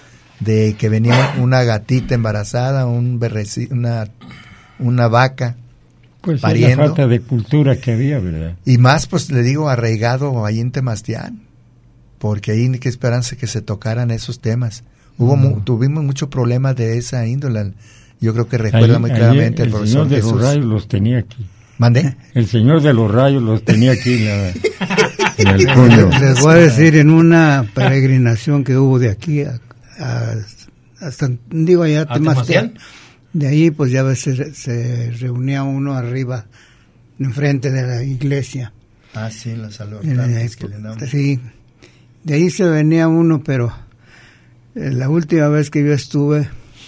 de que venía una gatita embarazada, un berreci- una, una vaca. Pues pariendo. es la falta de cultura que había, ¿verdad? Y más, pues le digo, arraigado ahí en Temastián, porque ahí qué esperanza que se tocaran esos temas. Hubo Mm. mu- tuvimos mucho problema de esa índole. Yo creo que recuerda Ahí- muy ahí claramente el, el profesor señor de Jesús. los rayos los tenía aquí. ¿Mandé? El señor de los rayos los tenía aquí en, la, en el puño. Les voy a decir, en una peregrinación que hubo de aquí a, a- hasta, digo, allá ¿A Temastián? de ahí pues ya a veces se reunía uno arriba, enfrente de la iglesia. Ah, sí, la salud. En la- sí, de ahí se venía uno, pero eh, la última vez que yo estuve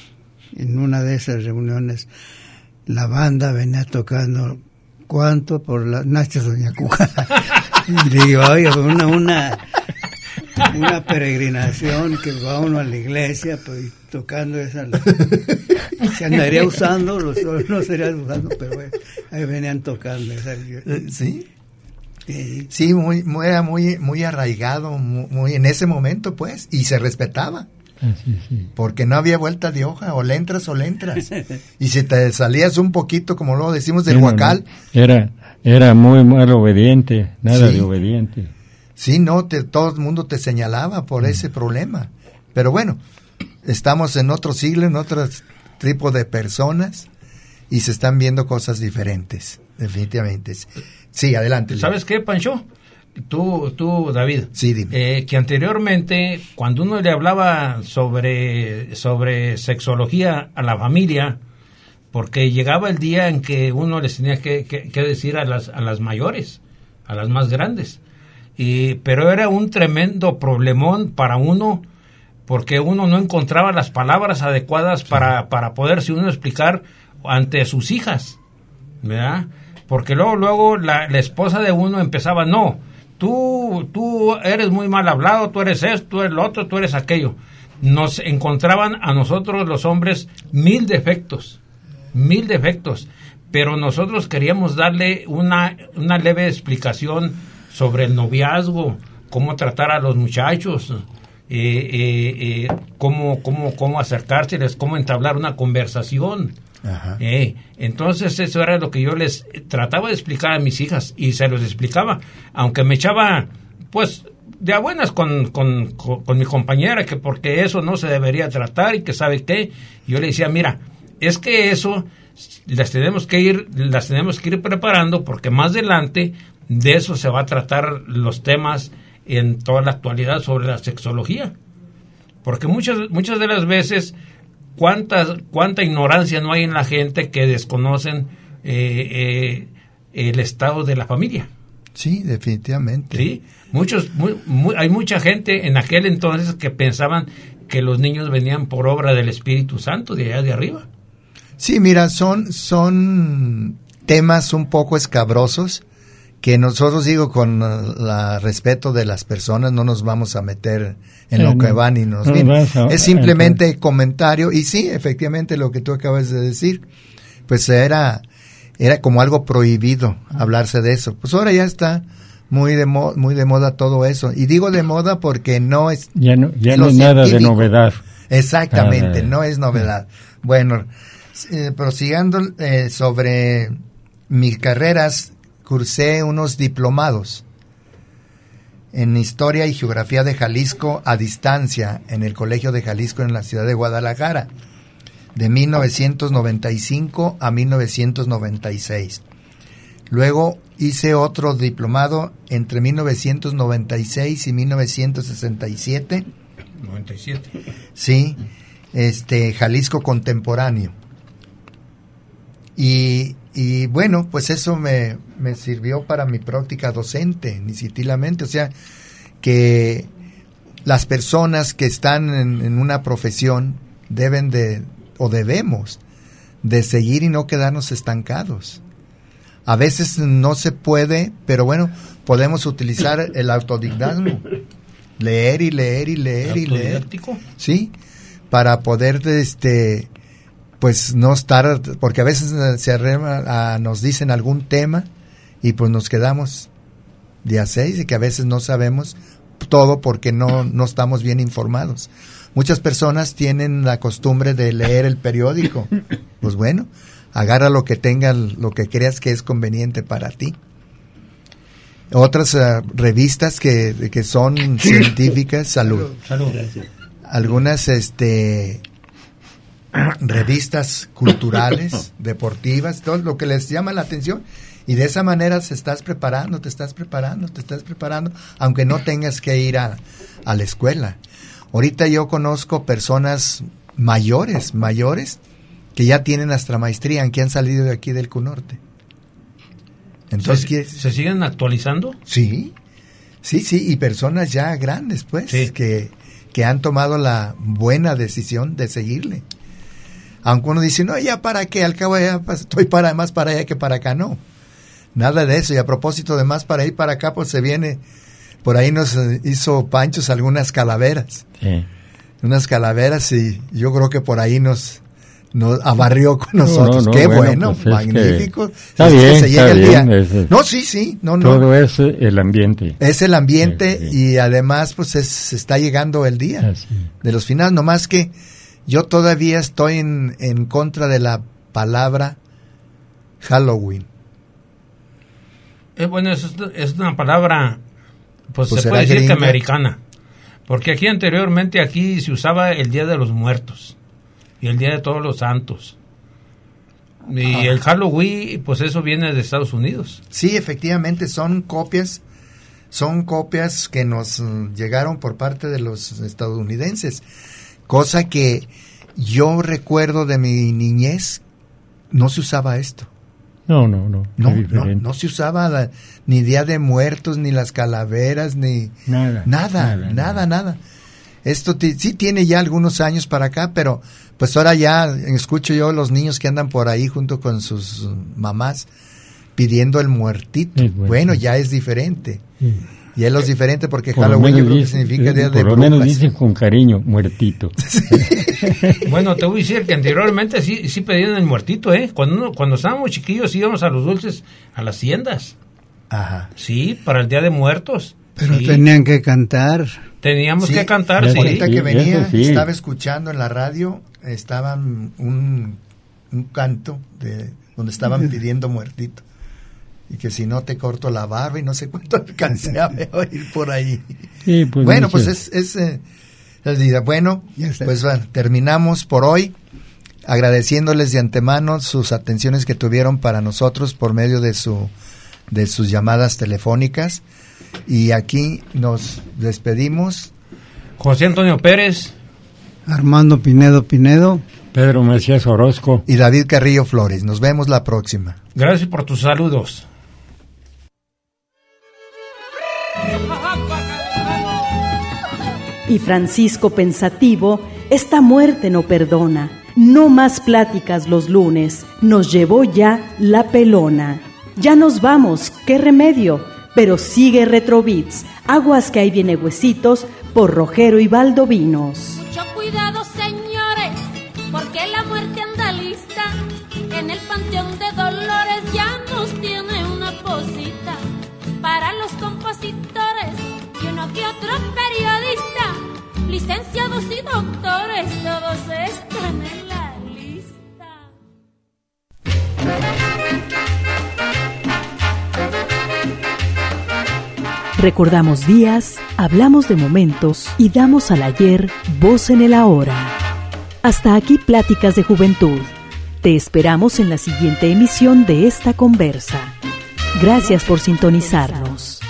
en una de esas reuniones, la banda venía tocando ¿cuánto? Por las nachas Doña Cuca. Y digo, oye, una, una, una peregrinación que va uno a la iglesia, pues tocando esa, se andaría usando, los no sería usando, pero bueno, ahí venían tocando esa. Eh, sí. Sí. Sí, muy, muy, era muy, muy arraigado, muy, muy en ese momento, pues, y se respetaba. Ah, sí, sí. Porque no había vuelta de hoja, o le entras o le entras. Y si te salías un poquito, como luego decimos, del Sí, no, huacal. no. Era, era muy mal obediente, nada Sí. de obediente. Sí, no, te, todo el mundo te señalaba por ese problema. Pero bueno, estamos en otro siglo, en otro tipo de personas, y se están viendo cosas diferentes, definitivamente. Sí, adelante. ¿Sabes qué, Pancho? Tú, tú, David, Sí, dime. eh, que anteriormente, cuando uno le hablaba sobre, sobre sexología a la familia, porque llegaba el día en que uno les tenía que, que, que decir a las, a las mayores, a las más grandes, y, pero era un tremendo problemón para uno, porque uno no encontraba las palabras adecuadas para, para poderse uno explicar ante sus hijas, ¿verdad? Porque luego, luego la, la esposa de uno empezaba, no, tú, tú eres muy mal hablado, tú eres esto, tú eres lo otro, tú eres aquello. Nos encontraban a nosotros los hombres mil defectos, mil defectos, pero nosotros queríamos darle una, una leve explicación sobre el noviazgo, cómo tratar a los muchachos, eh, eh, eh, cómo, cómo, cómo acercárseles, cómo entablar una conversación. Ajá. Eh, entonces eso era lo que yo les trataba de explicar a mis hijas y se los explicaba, aunque me echaba pues de a buenas con, con, con, con mi compañera, que porque eso no se debería tratar y que sabe qué. Yo le decía, mira, es que eso las tenemos que ir, las tenemos que ir preparando, porque más adelante de eso se va a tratar los temas en toda la actualidad sobre la sexología, porque muchas, muchas de las veces cuánta, cuánta ignorancia no hay en la gente que desconocen eh, eh, el estado de la familia. Sí, definitivamente. Sí, muchos, muy, muy, hay mucha gente en aquel entonces que pensaban que los niños venían por obra del Espíritu Santo de allá de arriba. Sí, mira, son, son temas un poco escabrosos que nosotros, digo, con el respeto de las personas, no nos vamos a meter en Sí, lo no, que van y nos no vienen. vas a- Es simplemente comentario, y sí, efectivamente lo que tú acabas de decir, pues era, era como algo prohibido hablarse de eso. Pues ahora ya está muy de, mo- muy de moda todo eso. Y digo de moda porque no es... Ya no, ya lo no es nada de científico. novedad. Exactamente, Ah, no es novedad. Bueno, eh, prosiguiendo eh, sobre mis carreras, cursé unos diplomados en Historia y Geografía de Jalisco a distancia en el Colegio de Jalisco en la ciudad de Guadalajara. de mil novecientos noventa y cinco a mil novecientos noventa y seis. Luego hice otro diplomado entre mil novecientos noventa y seis y mil novecientos sesenta y siete. noventa y siete. Sí, este, Jalisco Contemporáneo. Y, y bueno, pues eso me, me sirvió para mi práctica docente, nicitilamente. O sea, que las personas que están en, en una profesión deben de, o debemos, de seguir y no quedarnos estancados. A veces no se puede, pero bueno, podemos utilizar el autodidactismo, leer y leer y leer y leer, sí, para poder, este, pues no estar, porque a veces se arrema, a, nos dicen algún tema y pues nos quedamos día seis y que a veces no sabemos todo porque no no estamos bien informados. Muchas personas tienen la costumbre de leer el periódico, pues bueno, agarra lo que tenga, lo que creas que es conveniente para ti. Otras uh, revistas que, que son científicas, salud. Salud. Algunas este revistas culturales, deportivas, todo lo que les llama la atención. Y de esa manera te estás preparando, te estás preparando, te estás preparando, aunque no tengas que ir a, a la escuela. Ahorita yo conozco personas mayores, mayores, que ya tienen hasta maestría, que han salido de aquí del Cunorte. Entonces, ¿Se, ¿Se siguen actualizando? Sí, sí, sí, y personas ya grandes, pues, sí. que, que han tomado la buena decisión de seguirle. Aunque uno dice, no, ya para qué, al cabo ya estoy para más para allá que para acá, no. Nada de eso, y a propósito de más para ir para acá, pues se viene, por ahí nos hizo Panchos algunas calaveras. Sí. Unas calaveras, y yo creo que por ahí nos... nos abarrió con nosotros. No, no, Qué bueno, bueno pues magnífico. Que está es bien, que se está llega bien. El día. Es, no, sí, sí. No, no. Todo es el ambiente. Es el ambiente sí, sí. Y además pues es, se está llegando el día Así. de los finales. Nomás que yo todavía estoy en, en contra de la palabra Halloween. Eh, bueno, es, es una palabra, pues, pues se puede decir gringa. Que americana. Porque aquí anteriormente, aquí se usaba el Día de los Muertos. Y el Día de Todos los Santos. Y ah. el Halloween, pues eso viene de Estados Unidos. Sí, efectivamente, son copias, son copias que nos uh, llegaron por parte de los estadounidenses. Cosa que yo recuerdo de mi niñez, no se usaba esto. No, no, no. No, no, no se usaba la, ni Día de Muertos, ni las calaveras, ni nada, nada, nada, nada. nada. Esto t- sí tiene ya algunos años para acá, pero pues ahora ya escucho yo los niños que andan por ahí junto con sus mamás pidiendo el muertito. Bueno, bueno, ya es diferente. Sí. Ya es lo diferente porque por Halloween yo creo que significa sí, Día por de lo brujas. Menos dicen con cariño, muertito. Sí. Bueno, te voy a decir que anteriormente sí sí pedían el muertito, ¿eh? Cuando uno, cuando estábamos chiquillos íbamos a los dulces, a las tiendas. Ajá. Sí, para el Día de Muertos. Pero sí. tenían que cantar. Teníamos sí. que cantar, sí. Ahorita que venía, sí. estaba escuchando en la radio, estaban un, un canto de donde estaban pidiendo muertito. Y que si no te corto la barba y no sé cuánto alcancé a oír por ahí. Sí, pues bueno, pues es, es eh, el día. Bueno, pues bueno, terminamos por hoy agradeciéndoles de antemano sus atenciones que tuvieron para nosotros por medio de su de sus llamadas telefónicas. Y aquí nos despedimos. José Antonio Pérez, Armando Pinedo Pinedo, Pedro Macías Orozco y David Carrillo Flores. Nos vemos la próxima. Gracias por tus saludos. Y Francisco pensativo, esta muerte no perdona. No más pláticas los lunes, nos llevó ya la pelona. Ya nos vamos, qué remedio, pero sigue Retrobits, aguas que ahí viene huesitos por Rogero y Valdovinos. Mucho cuidado, señores, porque la muerte anda lista. En el Panteón de Dolores ya nos tiene una posita. Para los compositores y uno que otro periodista, licenciados y doctores, todos están en la lista. Recordamos días, hablamos de momentos y damos al ayer voz en el ahora. Hasta aquí Pláticas de Juventud. Te esperamos en la siguiente emisión de esta conversa. Gracias por sintonizarnos.